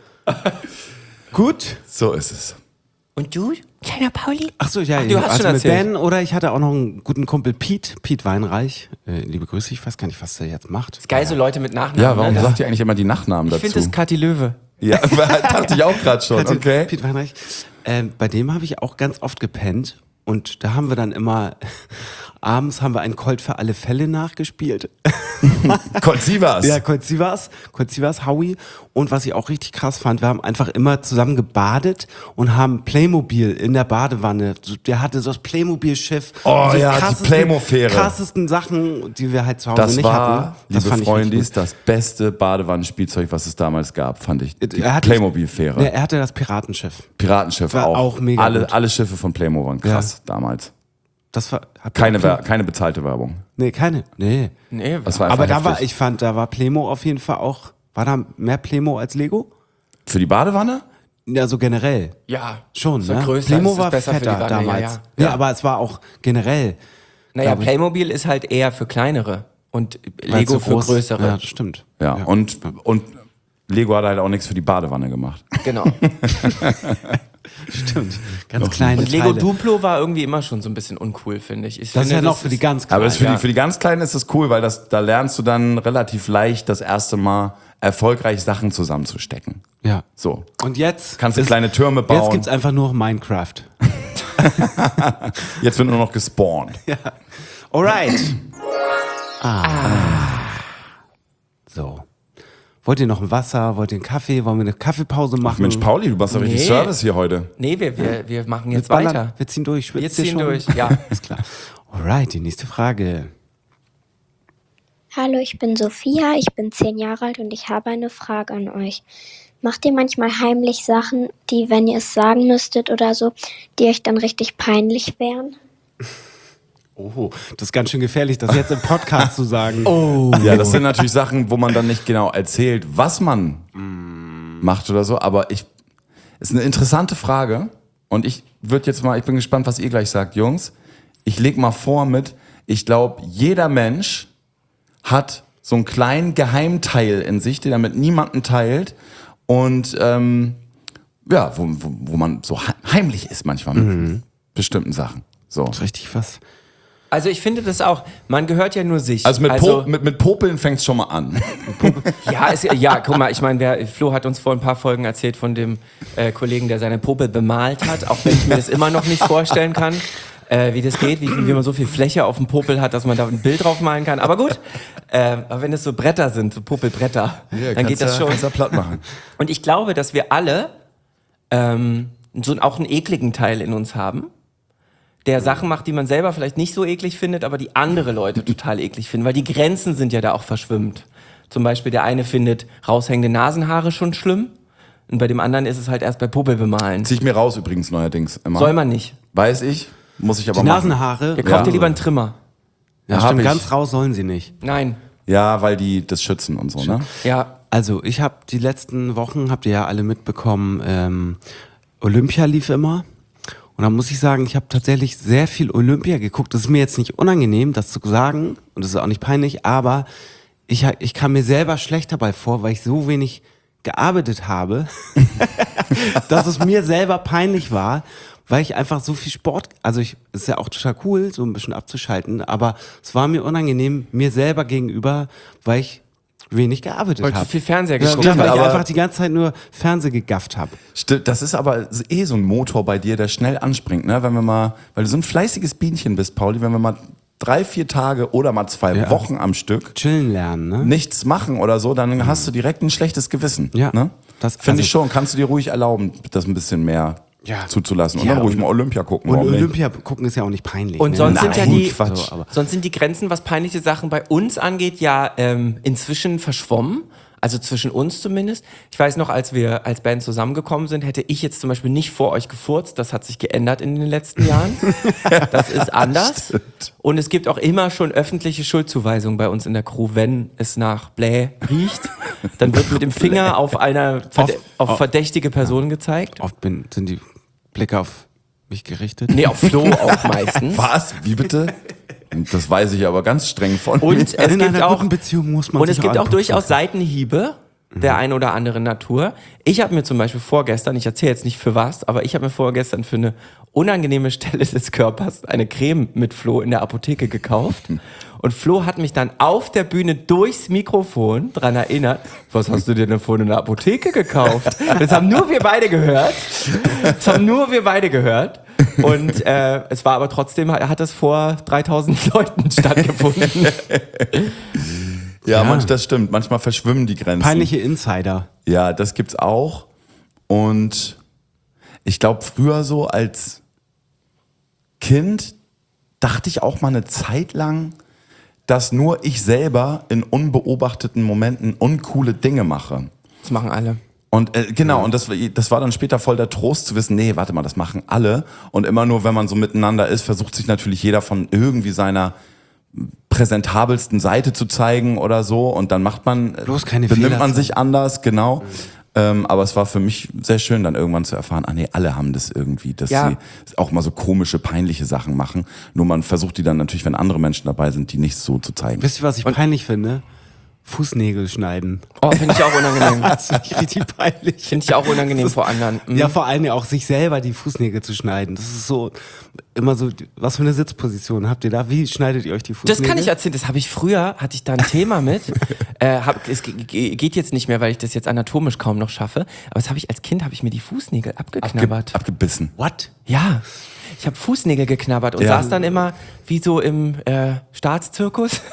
Gut. So ist es. Und du, kleiner Pauli? Ach so, ja, du hast schon mit erzählt. Ben oder ich hatte auch noch einen guten Kumpel Piet Weinreich. Liebe Grüße, ich weiß gar nicht, was der jetzt macht. Ist geil, so Leute mit Nachnamen. Ja, warum ne? sagt ihr eigentlich immer die Nachnamen dazu? Ich finde das Kathi Löwe. Ja, dachte ich auch gerade schon, okay. Piet Weinreich. Bei dem habe ich auch ganz oft gepennt und da haben wir dann immer, abends haben wir einen Colt für alle Fälle nachgespielt. Colt Sievers. Ja, Colt Sievers, Howie. Und was ich auch richtig krass fand, wir haben einfach immer zusammen gebadet und haben Playmobil in der Badewanne. Der hatte so das Playmobil-Schiff. Oh so ja, die Playmo-Fähre. Krassesten Sachen, die wir halt zu Hause Das nicht war, hatten. Das liebe fand ich Freundis, richtig gut. das beste Badewannenspielzeug, was es damals gab, fand ich. Die Er hatte- Playmobil-Fähre. Ja, er hatte das Piratenschiff. Piratenschiff War auch. auch mega gut. Alle Schiffe von Playmo waren krass damals. Das war Keine bezahlte Werbung. Nee, keine. Nee. Nee, Das war einfach Aber heftig. da war Playmo auf jeden Fall auch. War da mehr Playmo als Lego? Für die Badewanne? Ja, so generell. ja. Schon, so ne? größer, Playmo das ist war besser für die fetter Wanne, damals. ja. Ja, aber es war auch generell. Naja, glaub ich. Playmobil ist halt eher für kleinere und Weil's Lego so für groß- größere. Ja, das stimmt. Ja. Und Lego hat halt auch nichts für die Badewanne gemacht. Genau. Stimmt. Ganz kleine Und Lego Teile. Duplo war irgendwie immer schon so ein bisschen uncool, finde ich. Das ist ja noch für die ganz Aber Kleinen. das für die ganz Kleinen ist das cool, weil da lernst du dann relativ leicht das erste Mal erfolgreich Sachen zusammenzustecken. Ja. So. Und jetzt Kannst du ist- kleine Türme bauen. Jetzt gibt's einfach nur Minecraft. Jetzt wird nur noch gespawnt. Alright. So. Wollt ihr noch ein Wasser? Wollt ihr einen Kaffee? Wollen wir eine Kaffeepause machen? Mensch, Pauli, du machst doch richtig Nee. Service hier heute. Nee, wir machen jetzt Ballern. weiter. Wir ziehen durch. Wir Schwitzt ihr ziehen schon? durch, ja. Ist klar. Alright, die nächste Frage. Hallo, ich bin Sophia, ich bin 10 Jahre alt und ich habe eine Frage an euch. Macht ihr manchmal heimlich Sachen, die, wenn ihr es sagen müsstet oder so, die euch dann richtig peinlich wären? Oh, das ist ganz schön gefährlich, das jetzt im Podcast zu sagen. Ja, das sind natürlich Sachen, wo man dann nicht genau erzählt, was man macht oder so, aber ist eine interessante Frage und ich bin gespannt, was ihr gleich sagt, Jungs. Ich leg mal vor ich glaube, jeder Mensch hat so einen kleinen Geheimteil in sich, den er mit niemandem teilt und wo man so heimlich ist manchmal mit bestimmten Sachen. So. Das ist richtig was Also ich finde das auch, man gehört ja nur sich. Also mit Popeln fängt's schon mal an. Ja, guck mal, ich meine, Flo hat uns vor ein paar Folgen erzählt von dem Kollegen, der seine Popel bemalt hat, auch wenn ich mir das immer noch nicht vorstellen kann, wie das geht, wie man so viel Fläche auf dem Popel hat, dass man da ein Bild drauf malen kann. Aber gut, aber wenn es so Bretter sind, so Popelbretter, dann geht das schon. Kannst du platt machen. Und ich glaube, dass wir alle so auch einen ekligen Teil in uns haben, der Sachen macht, die man selber vielleicht nicht so eklig findet, aber die andere Leute total eklig finden, weil die Grenzen sind ja da auch verschwimmt. Zum Beispiel der eine findet raushängende Nasenhaare schon schlimm und bei dem anderen ist es halt erst bei Popel bemalen. Zieh ich mir raus übrigens neuerdings immer. Soll man nicht. Weiß ich, muss ich aber Die machen. Nasenhaare. Ihr kauft dir lieber einen Trimmer. Ja, hab stimmt, ich. ganz raus sollen sie nicht. Nein. Ja, weil die das schützen und so, ne? Ja. Also ich habe die letzten Wochen, habt ihr ja alle mitbekommen, Olympia lief immer. Und da muss ich sagen, ich habe tatsächlich sehr viel Olympia geguckt. Das ist mir jetzt nicht unangenehm, das zu sagen. Und das ist auch nicht peinlich. Aber ich kam mir selber schlecht dabei vor, weil ich so wenig gearbeitet habe, dass es mir selber peinlich war, weil ich einfach so viel Sport, es ist ja auch total cool, so ein bisschen abzuschalten, aber es war mir unangenehm, mir selber gegenüber, weil ich wenig gearbeitet Weil habe. zu viel Fernseher Ja, geguckt weil ich aber- einfach die ganze Zeit nur Fernseh gegafft habe. Stimmt, das ist aber so ein Motor bei dir, der schnell anspringt, ne? Wenn wir mal, weil du so ein fleißiges Bienchen bist, Pauli, wenn wir mal 3-4 Tage oder mal 2 Wochen am Stück Chillen lernen, ne? nichts machen oder so, dann hast du direkt ein schlechtes Gewissen. Ja, Ne? das- Finde also- ich schon. Kannst du dir ruhig erlauben, das ein bisschen mehr zuzulassen. Und Ja, dann ruhig und- mal Olympia gucken. Und warum nicht? Olympia gucken ist ja auch nicht peinlich. Und ne? sonst sind ja Nein, die Quatsch. So, aber- sonst sind die Grenzen, was peinliche Sachen bei uns angeht, ja inzwischen verschwommen. Also zwischen uns zumindest. Ich weiß noch, als wir als Band zusammengekommen sind, hätte ich jetzt zum Beispiel nicht vor euch gefurzt. Das hat sich geändert in den letzten Jahren. Das ist anders. Und es gibt auch immer schon öffentliche Schuldzuweisungen bei uns in der Crew, wenn es nach Blä riecht. Dann wird mit dem Finger auf auf verdächtige Personen gezeigt. Oft sind die Blicke auf mich gerichtet. Nee, auf Flo auch meistens. Was? Wie bitte? Das weiß ich aber ganz streng von mir. Und es In gibt einer auch guten Beziehung muss man Und sich es gibt auch anputzen. durchaus Seitenhiebe der ein oder anderen Natur. Ich habe mir zum Beispiel vorgestern, ich erzähle jetzt nicht für was, aber ich habe mir vorgestern für eine unangenehme Stelle des Körpers eine Creme mit Flo in der Apotheke gekauft. Und Flo hat mich dann auf der Bühne durchs Mikrofon dran erinnert, was hast du dir denn vorhin in der Apotheke gekauft? Das haben nur wir beide gehört. Und es war aber trotzdem, hat das vor 3000 Leuten stattgefunden. Ja, das stimmt. Manchmal verschwimmen die Grenzen. Peinliche Insider. Ja, das gibt's auch. Und ich glaube, früher so als Kind dachte ich auch mal eine Zeit lang, dass nur ich selber in unbeobachteten Momenten uncoole Dinge mache. Das machen alle. Und genau, und das war dann später voll der Trost zu wissen, nee, warte mal, das machen alle. Und immer nur, wenn man so miteinander ist, versucht sich natürlich jeder von irgendwie seiner präsentabelsten Seite zu zeigen oder so. Und dann Bloß keine benimmt Fehler man zeigen. sich anders, genau. Aber es war für mich sehr schön, dann irgendwann zu erfahren, nee, alle haben das irgendwie, dass Ja. sie auch mal so komische, peinliche Sachen machen. Nur man versucht die dann natürlich, wenn andere Menschen dabei sind, die nicht so zu zeigen. Wisst ihr, was ich peinlich finde? Fußnägel schneiden. Oh, finde ich auch unangenehm. Das finde ich richtig peinlich. Finde ich auch unangenehm vor anderen. Mhm. Ja, vor allem ja auch sich selber die Fußnägel zu schneiden. Das ist so, immer so, was für eine Sitzposition habt ihr da? Wie schneidet ihr euch die Fußnägel? Das kann ich erzählen, das habe ich früher, hatte ich da ein Thema mit. Es geht jetzt nicht mehr, weil ich das jetzt anatomisch kaum noch schaffe. Aber das habe ich als Kind, habe ich mir die Fußnägel abgeknabbert. Abgebissen. What? Ja, ich habe Fußnägel geknabbert und Ja. saß dann immer wie so im Staatszirkus.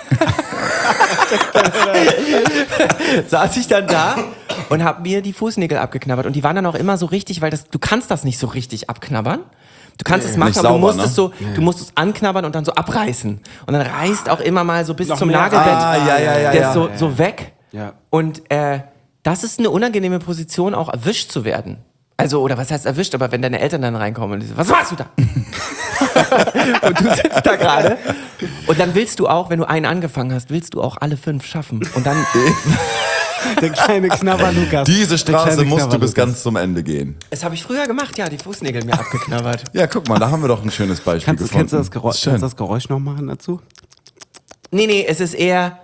Saß ich dann da und habe mir die Fußnägel abgeknabbert. Und die waren dann auch immer so richtig, weil du kannst das nicht so richtig abknabbern. Du kannst es machen, Nicht aber sauber, du musst es anknabbern und dann so abreißen. Und dann reißt auch immer mal so bis Noch zum mehr. Nagelbett ja, der ist so weg. Ja. Und das ist eine unangenehme Position, auch erwischt zu werden. Also, oder was heißt erwischt, aber wenn deine Eltern dann reinkommen und die so, was machst du da? Und du sitzt da gerade. Und dann willst du auch, wenn du einen angefangen hast, willst du auch alle 5 schaffen. Und dann, Der kleine Knabber-Lukas. Diese Der Straße kleine musst du bis Knabber-Lukas. ganz zum Ende gehen. das habe ich früher gemacht, ja, die Fußnägel mir abgeknabbert. Ja, guck mal, da haben wir doch ein schönes Beispiel gefunden. Kennst du das Geräusch, Ist schön. kannst du das Geräusch noch machen dazu? Nee, es ist eher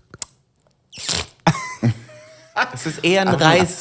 ein Reiß.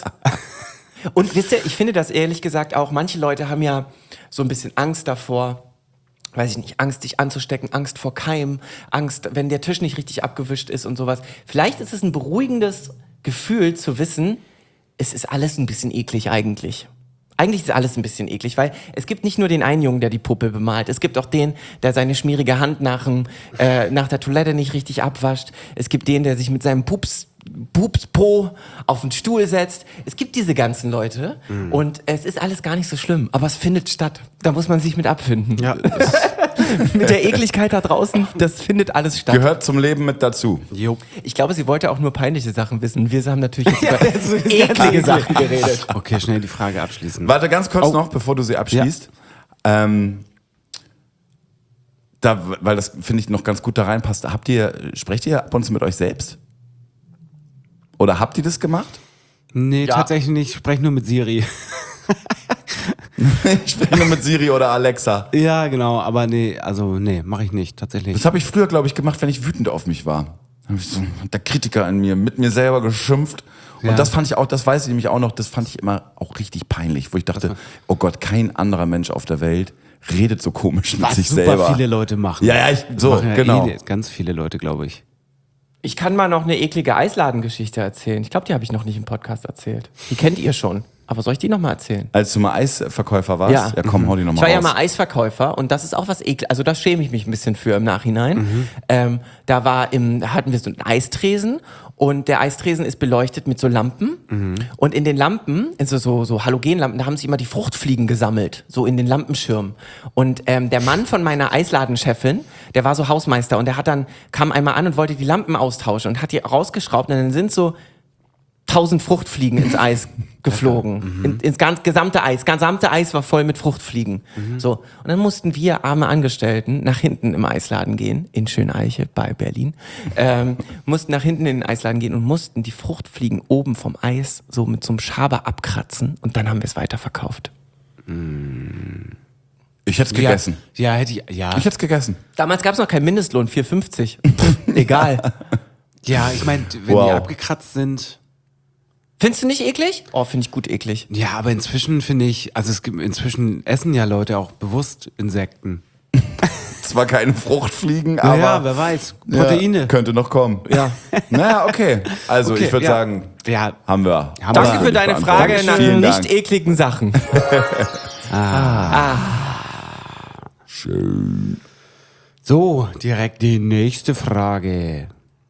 Und wisst ihr, ich finde das ehrlich gesagt auch, manche Leute haben ja so ein bisschen Angst davor, weiß ich nicht, Angst, dich anzustecken, Angst vor Keimen, Angst, wenn der Tisch nicht richtig abgewischt ist und sowas. Vielleicht ist es ein beruhigendes Gefühl zu wissen, es ist alles ein bisschen eklig eigentlich. Eigentlich ist alles ein bisschen eklig, weil es gibt nicht nur den einen Jungen, der die Puppe bemalt. Es gibt auch den, der seine schmierige Hand nach der Toilette nicht richtig abwascht. Es gibt den, der sich mit seinem Pupspo auf den Stuhl setzt. Es gibt diese ganzen Leute und es ist alles gar nicht so schlimm, aber es findet statt. Da muss man sich mit abfinden. Ja. Mit der Ekligkeit da draußen, das findet alles statt. Gehört zum Leben mit dazu. Jo. Ich glaube, sie wollte auch nur peinliche Sachen wissen. Wir haben natürlich jetzt über eklige Sachen geredet. Okay, schnell die Frage abschließen. Warte ganz kurz noch, bevor du sie abschließt. Weil das, finde ich, noch ganz gut da reinpasst. Sprecht ihr ab und zu mit euch selbst? Oder habt ihr das gemacht? Nee, tatsächlich nicht. Ich spreche nur mit Siri. Ich spreche nur mit Siri oder Alexa. Ja, genau. Aber nee, mache ich nicht. Tatsächlich. Das habe ich früher, glaube ich, gemacht, wenn ich wütend auf mich war. Da habe ich so der Kritiker in mir mit mir selber geschimpft. Und Ja. das fand ich auch, das weiß ich nämlich auch noch, das fand ich immer auch richtig peinlich, wo ich dachte, oh Gott, kein anderer Mensch auf der Welt redet so komisch mit sich super selber. viele Leute machen. Ja, Machen genau. Ganz viele Leute, glaube ich. Ich kann mal noch eine eklige Eisladengeschichte erzählen. Ich glaube, die habe ich noch nicht im Podcast erzählt. Die kennt ihr schon. Aber soll ich die noch mal erzählen? Als du mal Eisverkäufer warst, ja komm, hau die Ich nochmal war raus. ja mal Eisverkäufer und das ist auch was eklig. Also da schäme ich mich ein bisschen für im Nachhinein. Da hatten wir so einen Eistresen und der Eistresen ist beleuchtet mit so Lampen. Und in den Lampen, also so Halogenlampen, da haben sich immer die Fruchtfliegen gesammelt, so in den Lampenschirmen. Und der Mann von meiner Eisladenchefin, der war so Hausmeister und der kam einmal an und wollte die Lampen austauschen und hat die rausgeschraubt und dann sind so 1000 Fruchtfliegen ins Eis geflogen. Ins gesamte Eis. Gesamte Eis war voll mit Fruchtfliegen. So. Und dann mussten wir arme Angestellten nach hinten im Eisladen gehen, in Schöneiche bei Berlin, mussten nach hinten in den Eisladen gehen und mussten die Fruchtfliegen oben vom Eis so mit so einem Schaber abkratzen und dann haben wir es weiterverkauft. Ich hätte es gegessen. Ja, hätte ich. Ja. Ich hätte es gegessen. Damals gab es noch keinen Mindestlohn, 4,50. Egal. Ja, ich meine, wenn Wow. die abgekratzt sind. Findest du nicht eklig? Oh, finde ich gut eklig. Ja, aber inzwischen finde ich, inzwischen essen ja Leute auch bewusst Insekten. Zwar keine Fruchtfliegen, aber Ja, wer weiß. Proteine. Ja, könnte noch kommen. Ja. Naja, okay. Also Okay, ich würde ja. sagen, Ja, haben wir. Danke für deine Frage nach Vielen nicht Dank. ekligen Sachen. Schön. so, direkt die nächste Frage.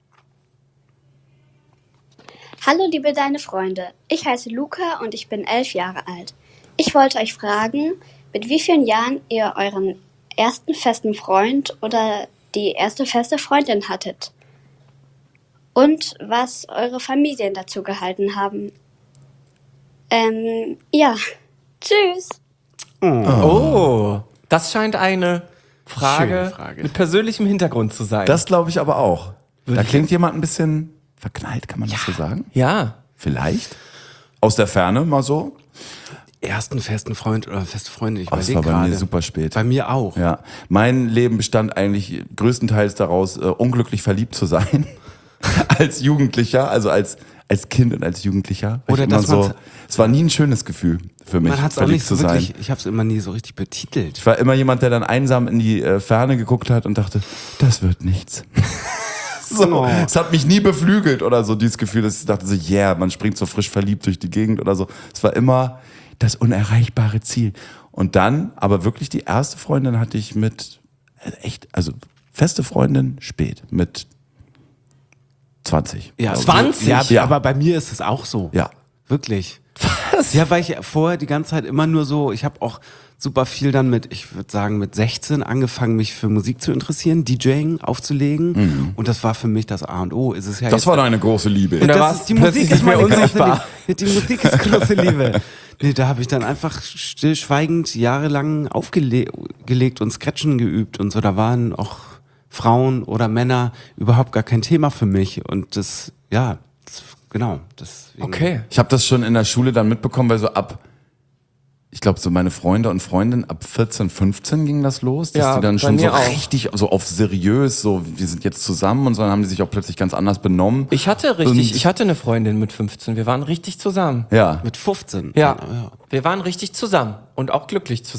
Hallo liebe deine Freunde, ich heiße Luca und ich bin 11 Jahre alt. Ich wollte euch fragen, mit wie vielen Jahren ihr euren ersten festen Freund oder die erste feste Freundin hattet. Und was eure Familien dazu gehalten haben. Ja, tschüss. Oh, das scheint eine Frage, Schöne Frage. mit persönlichem Hintergrund zu sein. Das glaube ich aber auch. Da klingt jemand ein bisschen verknallt, kann man das so sagen? ja. Vielleicht. Aus der Ferne mal so. Ersten festen Freund oder feste Freundin, ich Das überlege war bei mir gerade. super spät. Bei mir auch. Ja, mein Leben bestand eigentlich größtenteils daraus, unglücklich verliebt zu sein. Als Jugendlicher, also als Kind und als Jugendlicher. Weil Oder ich immer dass man's- es war nie ein schönes Gefühl für mich, Man hat es auch verliebt nicht so zu sein. wirklich, ich habe es immer nie so richtig betitelt. Ich war immer jemand, der dann einsam in die Ferne geguckt hat und dachte, das wird nichts. So, es hat mich nie beflügelt oder so, dieses Gefühl, dass ich dachte so, yeah, man springt so frisch verliebt durch die Gegend oder so. Es war immer das unerreichbare Ziel. Und dann, aber wirklich die erste Freundin hatte ich mit, also feste Freundin spät, mit 20. Ja, glaub ich. 20? Ja, Ja. aber bei mir ist es auch so. Ja. Wirklich. Was? Ja, weil ich vorher die ganze Zeit immer nur so, ich habe auch super viel dann ich würde sagen, mit 16 angefangen, mich für Musik zu interessieren, DJing aufzulegen. Und das war für mich das A und O. Ist es ja Das jetzt, war deine große Liebe. Und da das war's ist die plötzlich Musik ist nicht mehr meine große unsichtbar. Liebe. Die Musik ist große Liebe. Nee, da habe ich dann einfach stillschweigend jahrelang aufgelegt und Scratchen geübt und so. Da waren auch Frauen oder Männer überhaupt gar kein Thema für mich. Und genau. Deswegen. Okay. Ich habe das schon in der Schule dann mitbekommen, weil so ich glaube, so meine Freunde und Freundinnen ab 14, 15 ging das los, dass Ja, die dann bei schon so mir auch. richtig, so auf seriös, so wir sind jetzt zusammen und so, dann haben die sich auch plötzlich ganz anders benommen. Ich hatte eine Freundin mit 15. Wir waren richtig zusammen. Ja. Mit 15. Ja. Wir waren richtig zusammen und auch glücklich zusammen.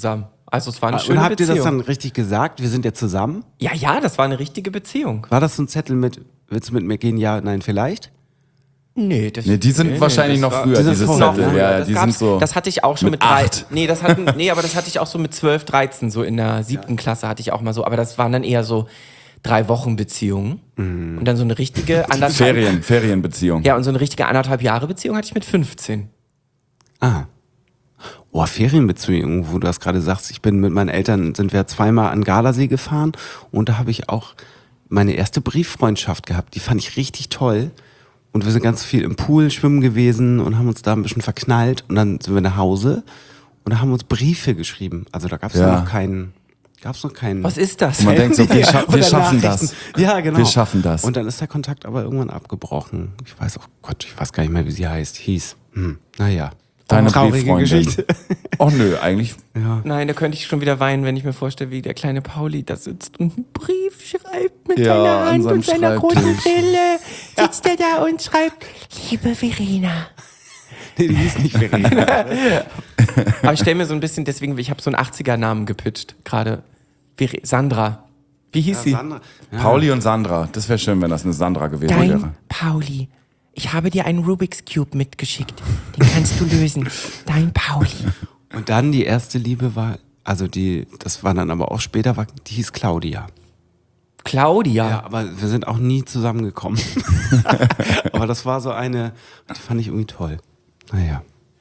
Also es war eine schöne Und habt ihr Beziehung. das dann richtig gesagt? Wir sind jetzt zusammen? Ja, das war eine richtige Beziehung. War das so ein Zettel mit, willst du mit mir gehen? Ja, nein, vielleicht? Nee, Die sind wahrscheinlich noch früher, die sind diese vorher, Zettel. ne? Ja, das die gab's- sind so. Das hatte ich auch schon mit mit 3. 8. Aber das hatte ich auch so mit 12, 13, so in der 7. Klasse hatte ich auch mal so. Aber das waren dann eher so 3 Wochen Beziehungen. Und dann so eine richtige Ferienbeziehung. Ja, und so eine richtige 1,5 Jahre Beziehung hatte ich mit 15. Ah. Oh, Ferienbeziehung, wo du das gerade sagst. Ich bin mit meinen Eltern, sind wir zweimal an Gardasee gefahren und da habe ich auch meine erste Brieffreundschaft gehabt. Die fand ich richtig toll. Und wir sind ganz viel im Pool schwimmen gewesen und haben uns da ein bisschen verknallt. Und dann sind wir nach Hause und da haben wir uns Briefe geschrieben. Also da gab es Ja. noch keinen. Was ist das? Und man denkt so, wir Oder schaffen Nachrichten. das. Ja, genau. Wir schaffen das. Und dann ist der Kontakt aber irgendwann abgebrochen. Ich weiß gar nicht mehr, wie sie hieß. Naja. Deine traurige Brieffreundin. Geschichte. Oh nö, eigentlich. Nein, da könnte ich schon wieder weinen, wenn ich mir vorstelle, wie der kleine Pauli da sitzt und einen Brief schreibt mit Ja, seiner an Hand seinem und seiner großen Schreibtisch. Brille. Sitzt er da und schreibt, liebe Verena. Nee, die hieß nicht Verena. Aber ich stelle mir so ein bisschen, deswegen, ich habe so einen 80er-Namen gepitcht gerade. Sandra. Wie hieß sie? Sandra. Ja. Pauli und Sandra. Das wäre schön, wenn das eine Sandra gewesen wäre. Pauli. Ich habe dir einen Rubik's Cube mitgeschickt. Den kannst du lösen. Dein Pauli. Und dann die erste Liebe war, das war dann aber auch später, die hieß Claudia. Claudia. Ja, aber wir sind auch nie zusammengekommen. Aber das war so eine, die fand ich irgendwie toll. Naja.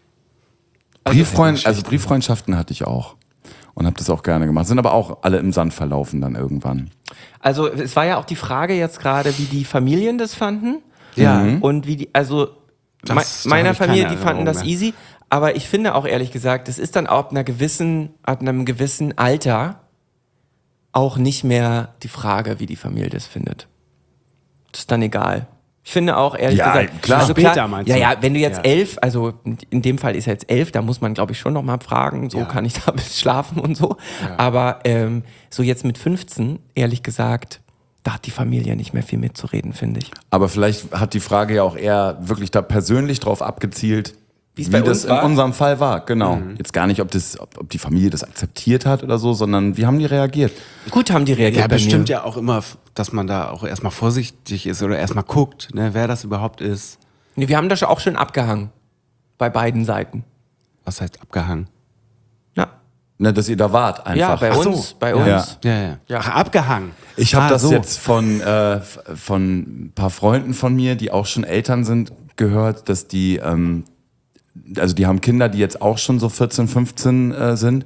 Brieffreundschaften hatte ich auch. Und habe das auch gerne gemacht. Sind aber auch alle im Sand verlaufen dann irgendwann. Also es war ja auch die Frage jetzt gerade, wie die Familien das fanden. Ja. Und wie die, also Da meiner hab ich Familie, keine die fanden das Erinnerung mehr. easy. Aber ich finde auch ehrlich gesagt, es ist dann ab einem gewissen Alter auch nicht mehr die Frage, wie die Familie das findet. Das ist dann egal. Ich finde auch, ehrlich Ja, gesagt, klar. also Später meinst du? ja, wenn du jetzt Ja. 11, also in dem Fall ist er jetzt 11, da muss man, glaube ich, schon nochmal fragen, so Ja. kann ich da bis schlafen und so. Ja. Aber so jetzt mit 15, ehrlich gesagt, da hat die Familie nicht mehr viel mitzureden, finde ich. Aber vielleicht hat die Frage ja auch eher wirklich da persönlich drauf abgezielt, Wie es wie bei das uns in war? unserem Fall war. Genau. Jetzt gar nicht, ob die Familie das akzeptiert hat oder so, sondern wie haben die reagiert? Gut haben die reagiert Ja, bei bestimmt mir. ja auch immer, dass man da auch erstmal vorsichtig ist oder erstmal guckt, ne, wer das überhaupt ist. Nee, wir haben das auch schön abgehangen. Bei beiden Seiten. Was heißt abgehangen? Ja, Ne, dass ihr da wart einfach. ja bei Ach so. uns. Bei Ja. uns. Ja. Ja. Ach, abgehangen. Ich habe das so. jetzt von ein paar Freunden von mir, die auch schon Eltern sind, gehört, dass die, also die haben Kinder, die jetzt auch schon so 14, 15 sind.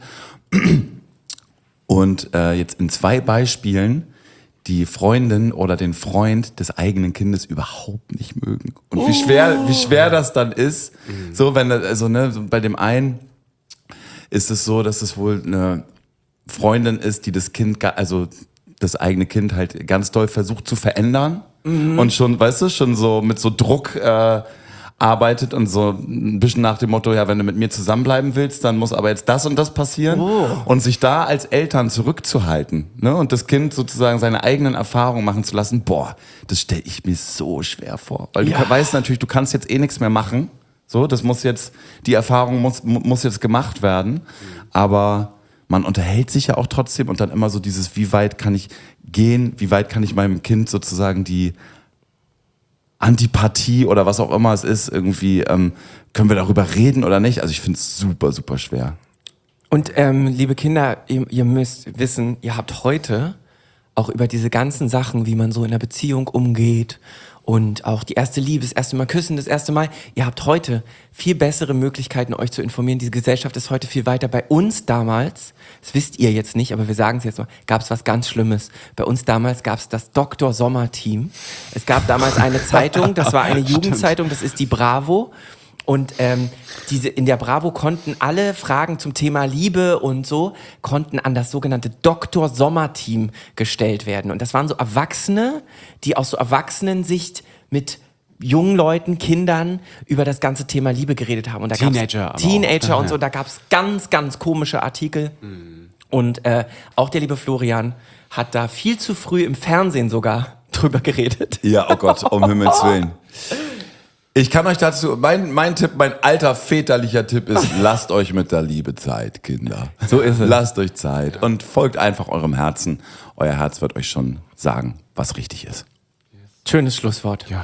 Und jetzt in 2 Beispielen die Freundin oder den Freund des eigenen Kindes überhaupt nicht mögen. Und wie schwer das dann ist, so wenn das, also ne, so bei dem einen ist es so, dass es wohl eine Freundin ist, die das Kind, also das eigene Kind halt ganz doll versucht zu verändern und schon, weißt du, schon so mit so Druck arbeitet und so ein bisschen nach dem Motto, ja, wenn du mit mir zusammenbleiben willst, dann muss aber jetzt das und das passieren und sich da als Eltern zurückzuhalten, ne, und das Kind sozusagen seine eigenen Erfahrungen machen zu lassen, boah, das stelle ich mir so schwer vor, weil du weißt natürlich, du kannst jetzt eh nichts mehr machen, so, das muss jetzt, die Erfahrung muss jetzt gemacht werden, aber man unterhält sich ja auch trotzdem und dann immer so dieses, wie weit kann ich gehen, wie weit kann ich meinem Kind sozusagen die Antipathie oder was auch immer es ist, irgendwie, können wir darüber reden oder nicht? Also ich finde es super, super schwer. Und liebe Kinder, ihr müsst wissen, ihr habt heute auch über diese ganzen Sachen, wie man so in der Beziehung umgeht und auch die erste Liebe, das erste Mal küssen, das erste Mal. Ihr habt heute viel bessere Möglichkeiten, euch zu informieren. Diese Gesellschaft ist heute viel weiter. Bei uns damals, das wisst ihr jetzt nicht, aber wir sagen es jetzt mal, gab es was ganz Schlimmes. Bei uns damals gab es das Dr. Sommer-Team. Es gab damals eine Zeitung, das war eine Jugendzeitung, das ist die Bravo. Und in der Bravo konnten alle Fragen zum Thema Liebe und so, konnten an das sogenannte Dr. Sommer-Team gestellt werden. Und das waren so Erwachsene, die aus so Erwachsenensicht mit jungen Leuten, Kindern über das ganze Thema Liebe geredet haben. Und da Teenager gab's aber auch, Teenager und ja. so, da gab es ganz, ganz komische Artikel. Und auch der liebe Florian hat da viel zu früh im Fernsehen sogar drüber geredet. Ja, oh Gott, um Himmels Willen. Ich kann euch dazu, mein Tipp, mein alter väterlicher Tipp ist, lasst euch mit der Liebe Zeit, Kinder. So ist es. Lasst euch Zeit und folgt einfach eurem Herzen. Euer Herz wird euch schon sagen, was richtig ist. Schönes Schlusswort. Ja.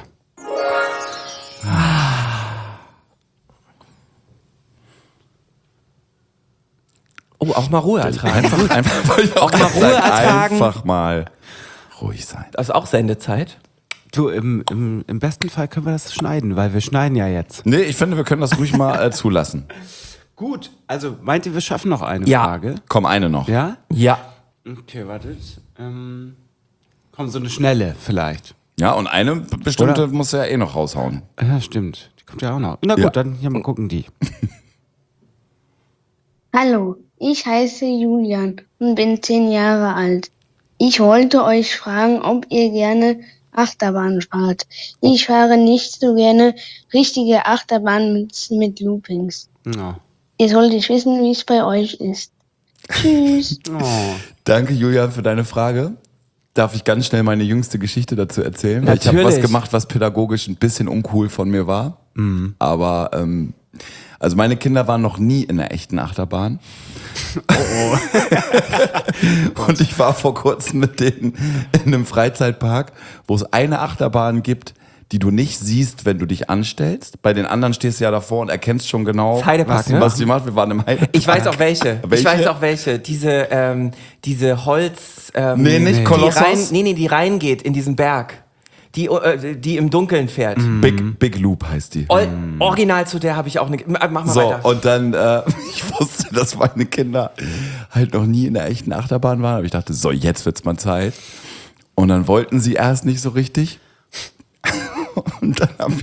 Oh, auch mal Ruhe ertragen. Einfach wollte ich Auch mal gerade Ruhe sagen, ertragen. Einfach mal ruhig sein. Das ist auch Sendezeit. Du, im besten Fall können wir das schneiden, weil wir schneiden ja jetzt. Nee, ich finde, wir können das ruhig mal zulassen. Gut, also meint ihr, wir schaffen noch eine Ja. Frage? Komm, eine noch. Ja? Ja. Okay, wartet. Komm, so eine schnelle vielleicht. Ja, und eine bestimmte muss er ja eh noch raushauen. Ja, stimmt. Die kommt ja auch noch. Na gut, Ja. dann hier mal gucken die. Hallo, ich heiße Julian und bin 10 Jahre alt. Ich wollte euch fragen, ob ihr gerne Achterbahn fahrt. Ich fahre nicht so gerne richtige Achterbahn mit Loopings. Ja. Ihr solltet wissen, wie es bei euch ist. Tschüss. Oh. Danke, Julian, für deine Frage. Darf ich ganz schnell meine jüngste Geschichte dazu erzählen? Weil ich habe was Natürlich. gemacht, was pädagogisch ein bisschen uncool von mir war. Aber also meine Kinder waren noch nie in einer echten Achterbahn. Und ich war vor kurzem mit denen in einem Freizeitpark, wo es eine Achterbahn gibt, die du nicht siehst, wenn du dich anstellst. Bei den anderen stehst du ja davor und erkennst schon genau, Heidepark, was, ne? was die macht. Wir waren im Heidepark. Ich weiß auch welche. Welche? Ich weiß auch welche. Diese Holz... Nee, nicht Kolossos. Die reingeht in diesen Berg. Die im Dunkeln fährt. Big Loop heißt die. Original zu der habe ich auch eine... Mach mal So, weiter. und dann, ich wusste, dass meine Kinder halt noch nie in der echten Achterbahn waren, aber ich dachte, so, jetzt wird's mal Zeit. Und dann wollten sie erst nicht so richtig. Und dann habe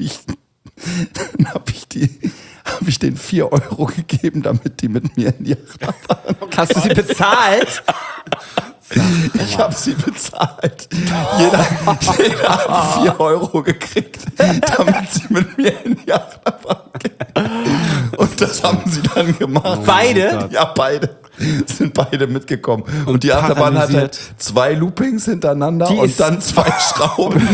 ich denen 4 Euro gegeben, damit die mit mir in die Achterbahn. Hast du sie bezahlt? Ich habe sie bezahlt. Jeder hat 4 Euro gekriegt, damit sie mit mir in die Achterbahn gehen. Und das haben sie dann gemacht. Beide? Ja, beide. Sind beide mitgekommen. Und die Achterbahn hat halt 2 Loopings hintereinander Die und ist- dann 2 Schrauben.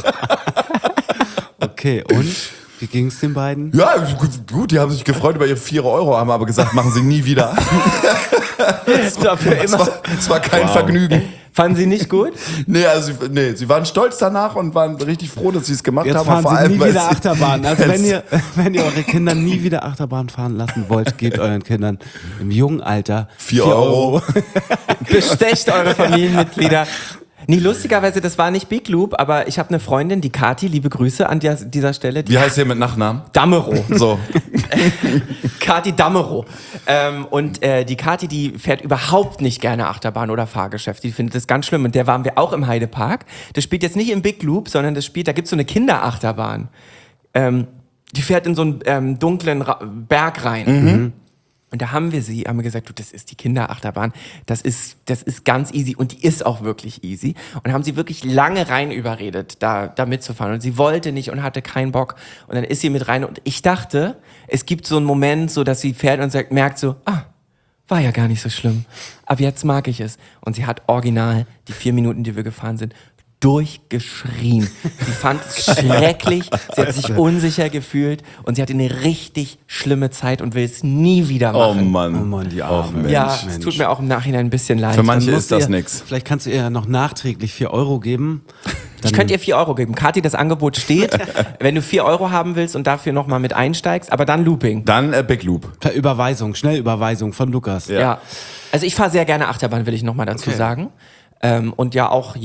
Okay, und? Wie ging es den beiden? Ja, gut, die haben sich gefreut über ihre 4 Euro, haben aber gesagt, machen sie nie wieder. Dafür immer. Es war kein Vergnügen. Fanden sie nicht gut? Nee, also sie waren stolz danach und waren richtig froh, dass sie es gemacht Jetzt haben. fahren vor sie allem, nie weil wieder sie- Achterbahn. Also wenn Jetzt- ihr eure Kinder nie wieder Achterbahn fahren lassen wollt, gebt euren Kindern im jungen Alter 4 Euro. Bestecht eure Familienmitglieder. Nee, lustigerweise, das war nicht Big Loop, aber ich habe eine Freundin, die Kati, liebe Grüße an dieser Stelle. Die Wie heißt ihr mit Nachnamen? Dammero. So. Kati Dammero. Die Kati, die fährt überhaupt nicht gerne Achterbahn oder Fahrgeschäft. Die findet das ganz schlimm. Und der waren wir auch im Heidepark. Das spielt jetzt nicht im Big Loop, sondern da gibt's so eine Kinderachterbahn. Die fährt in so einen dunklen Berg rein. Und da haben wir gesagt, du, das ist die Kinderachterbahn. Das ist ganz easy und die ist auch wirklich easy. Und haben sie wirklich lange rein überredet, da mitzufahren. Und sie wollte nicht und hatte keinen Bock. Und dann ist sie mit rein. Und ich dachte, es gibt so einen Moment, so dass sie fährt und merkt so, war ja gar nicht so schlimm. Aber jetzt mag ich es. Und sie hat original die 4 Minuten, die wir gefahren sind, durchgeschrien. Sie fand es schrecklich, sie hat sich unsicher gefühlt und sie hatte eine richtig schlimme Zeit und will es nie wieder Oh machen. Mann. Oh Mann, die Arme. Mensch. Ja, es tut mir auch im Nachhinein ein bisschen leid. Für manche Dann ist das musst ihr- nix. Vielleicht kannst du ihr ja noch nachträglich 4 Euro geben. Ich könnte ihr 4 Euro geben. Kathi, das Angebot steht, wenn du 4 Euro haben willst und dafür nochmal mit einsteigst, aber dann Looping. Dann Big Loop. Per Überweisung, Schnellüberweisung von Lukas. Ja. Also ich fahre sehr gerne Achterbahn, will ich nochmal dazu sagen. Und ja auch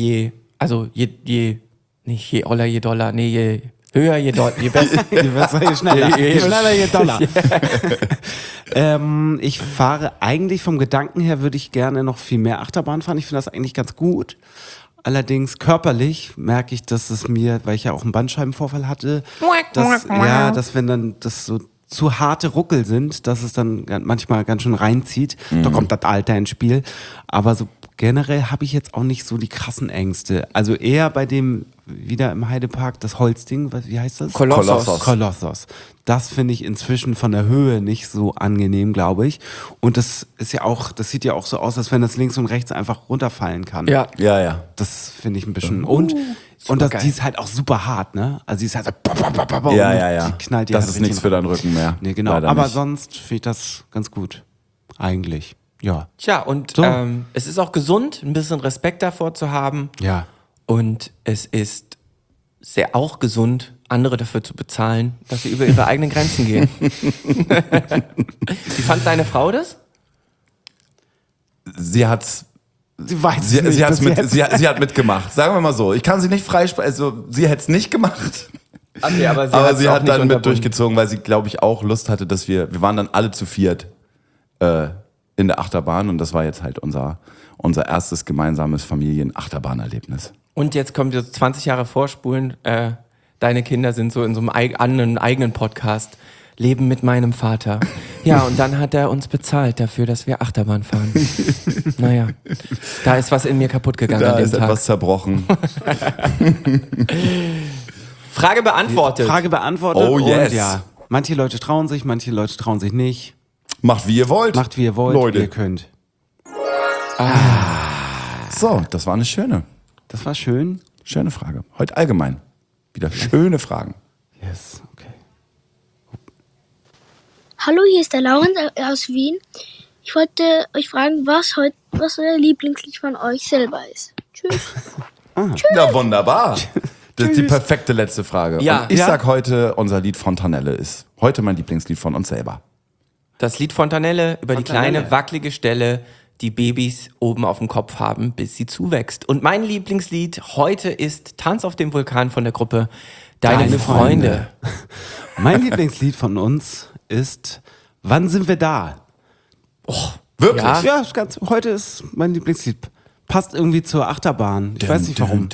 nicht je Oller, je Dollar, nee, je höher, je besser. Je besser, je schneller. Je- Je schneller, je doller. Ich fahre eigentlich vom Gedanken her, würde ich gerne noch viel mehr Achterbahn fahren. Ich finde das eigentlich ganz gut. Allerdings körperlich merke ich, dass es mir, weil ich ja auch einen Bandscheibenvorfall hatte, dass wenn dann das so zu harte Ruckel sind, dass es dann manchmal ganz schön reinzieht. Da kommt das Alter ins Spiel. Aber so generell habe ich jetzt auch nicht so die krassen Ängste. Also eher bei dem, wieder im Heidepark, das Holzding, wie heißt das? Kolossos. Das finde ich inzwischen von der Höhe nicht so angenehm, glaube ich. Und das ist ja auch, das sieht ja auch so aus, als wenn das links und rechts einfach runterfallen kann. Ja. Das finde ich ein bisschen. Und die ist halt auch super hart, ne? Also die ist halt so. Ja. Die knallt Das ist nichts für deinen Rücken mehr. Nee, genau. Leider Aber nicht. sonst finde ich das ganz gut. Eigentlich. Ja. Tja, und So. es ist auch gesund, ein bisschen Respekt davor zu haben. Ja. Und es ist auch gesund, andere dafür zu bezahlen, dass sie über ihre eigenen Grenzen gehen. Wie fand deine Frau das? Sie hat's Sie weiß es Sie, nicht. sie, hat's bis mit, jetzt. sie hat mitgemacht. Sagen wir mal so. Ich kann sie nicht freisprechen. Also, sie hätte es nicht gemacht. Okay, aber Aber sie hat dann mit durchgezogen, weil sie, glaube ich, auch Lust hatte, dass wir waren dann alle zu viert in der Achterbahn. Und das war jetzt halt unser erstes gemeinsames Familien-Achterbahnerlebnis. Und jetzt kommt so 20 Jahre vorspulen. Deine Kinder sind so in so einem eigenen Podcast. Leben mit meinem Vater. Ja, und dann hat er uns bezahlt dafür, dass wir Achterbahn fahren. Naja, da ist was in mir kaputt gegangen Da an dem ist Tag. etwas zerbrochen. Frage beantwortet. Frage beantwortet. Oh, yes. Und ja, manche Leute trauen sich nicht. Macht wie ihr wollt. Macht wie ihr wollt, Leute. wie ihr könnt. So, das war eine schöne Das war schön. Frage. Heute allgemein. Wieder schöne Fragen. Yes, okay. Hallo, hier ist der Laurens aus Wien. Ich wollte euch fragen, was euer Lieblingslied von euch selber ist. Tschüss. Ja, wunderbar. Das ist die perfekte letzte Frage. Ja. Und ich Ja. sag heute, unser Lied Fontanelle ist heute mein Lieblingslied von uns selber. Das Lied Fontanelle über die kleine, wackelige Stelle, die Babys oben auf dem Kopf haben, bis sie zuwächst. Und mein Lieblingslied heute ist Tanz auf dem Vulkan von der Gruppe Deine Freunde. Mein Lieblingslied von uns ist Wann sind wir da? Wirklich? Ja. Ja, heute ist mein Lieblingslied. Passt irgendwie zur Achterbahn. Ich weiß nicht warum.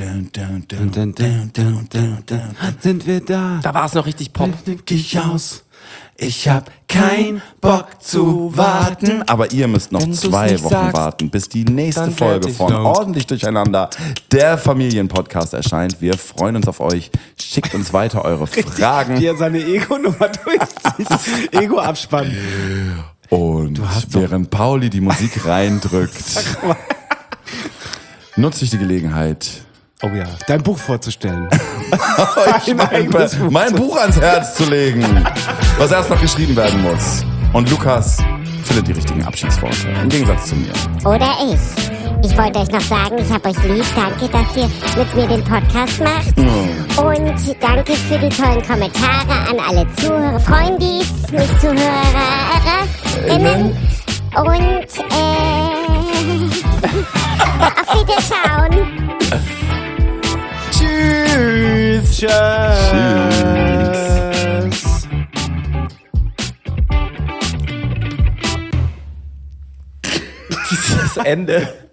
Sind wir da? Da war es noch richtig Pop. Ich aus. Ich hab kein Bock zu warten. Aber ihr müsst noch Wenn du's 2 nicht Wochen sagst, warten, bis die nächste dann Folge werd ich von laut. Ordentlich Durcheinander, der Familienpodcast erscheint. Wir freuen uns auf euch. Schickt uns weiter eure Fragen. Wie er seine Ego-Nummer durchzieht. Ego-Abspann. Und während Pauli die Musik reindrückt, nutze ich die Gelegenheit, Oh ja, dein Buch vorzustellen. euch mein Buch ans Herz zu legen, was erst noch geschrieben werden muss. Und Lukas findet die richtigen Abschiedsworte, im Gegensatz zu mir. Oder ich. Ich wollte euch noch sagen, ich hab euch lieb. Danke, dass ihr mit mir den Podcast macht. Und danke für die tollen Kommentare an alle Zuhörer, Freundis, nicht Zuhörerinnen. Und auf Wiederschauen. Tschüss. Tschüss. Das Ende.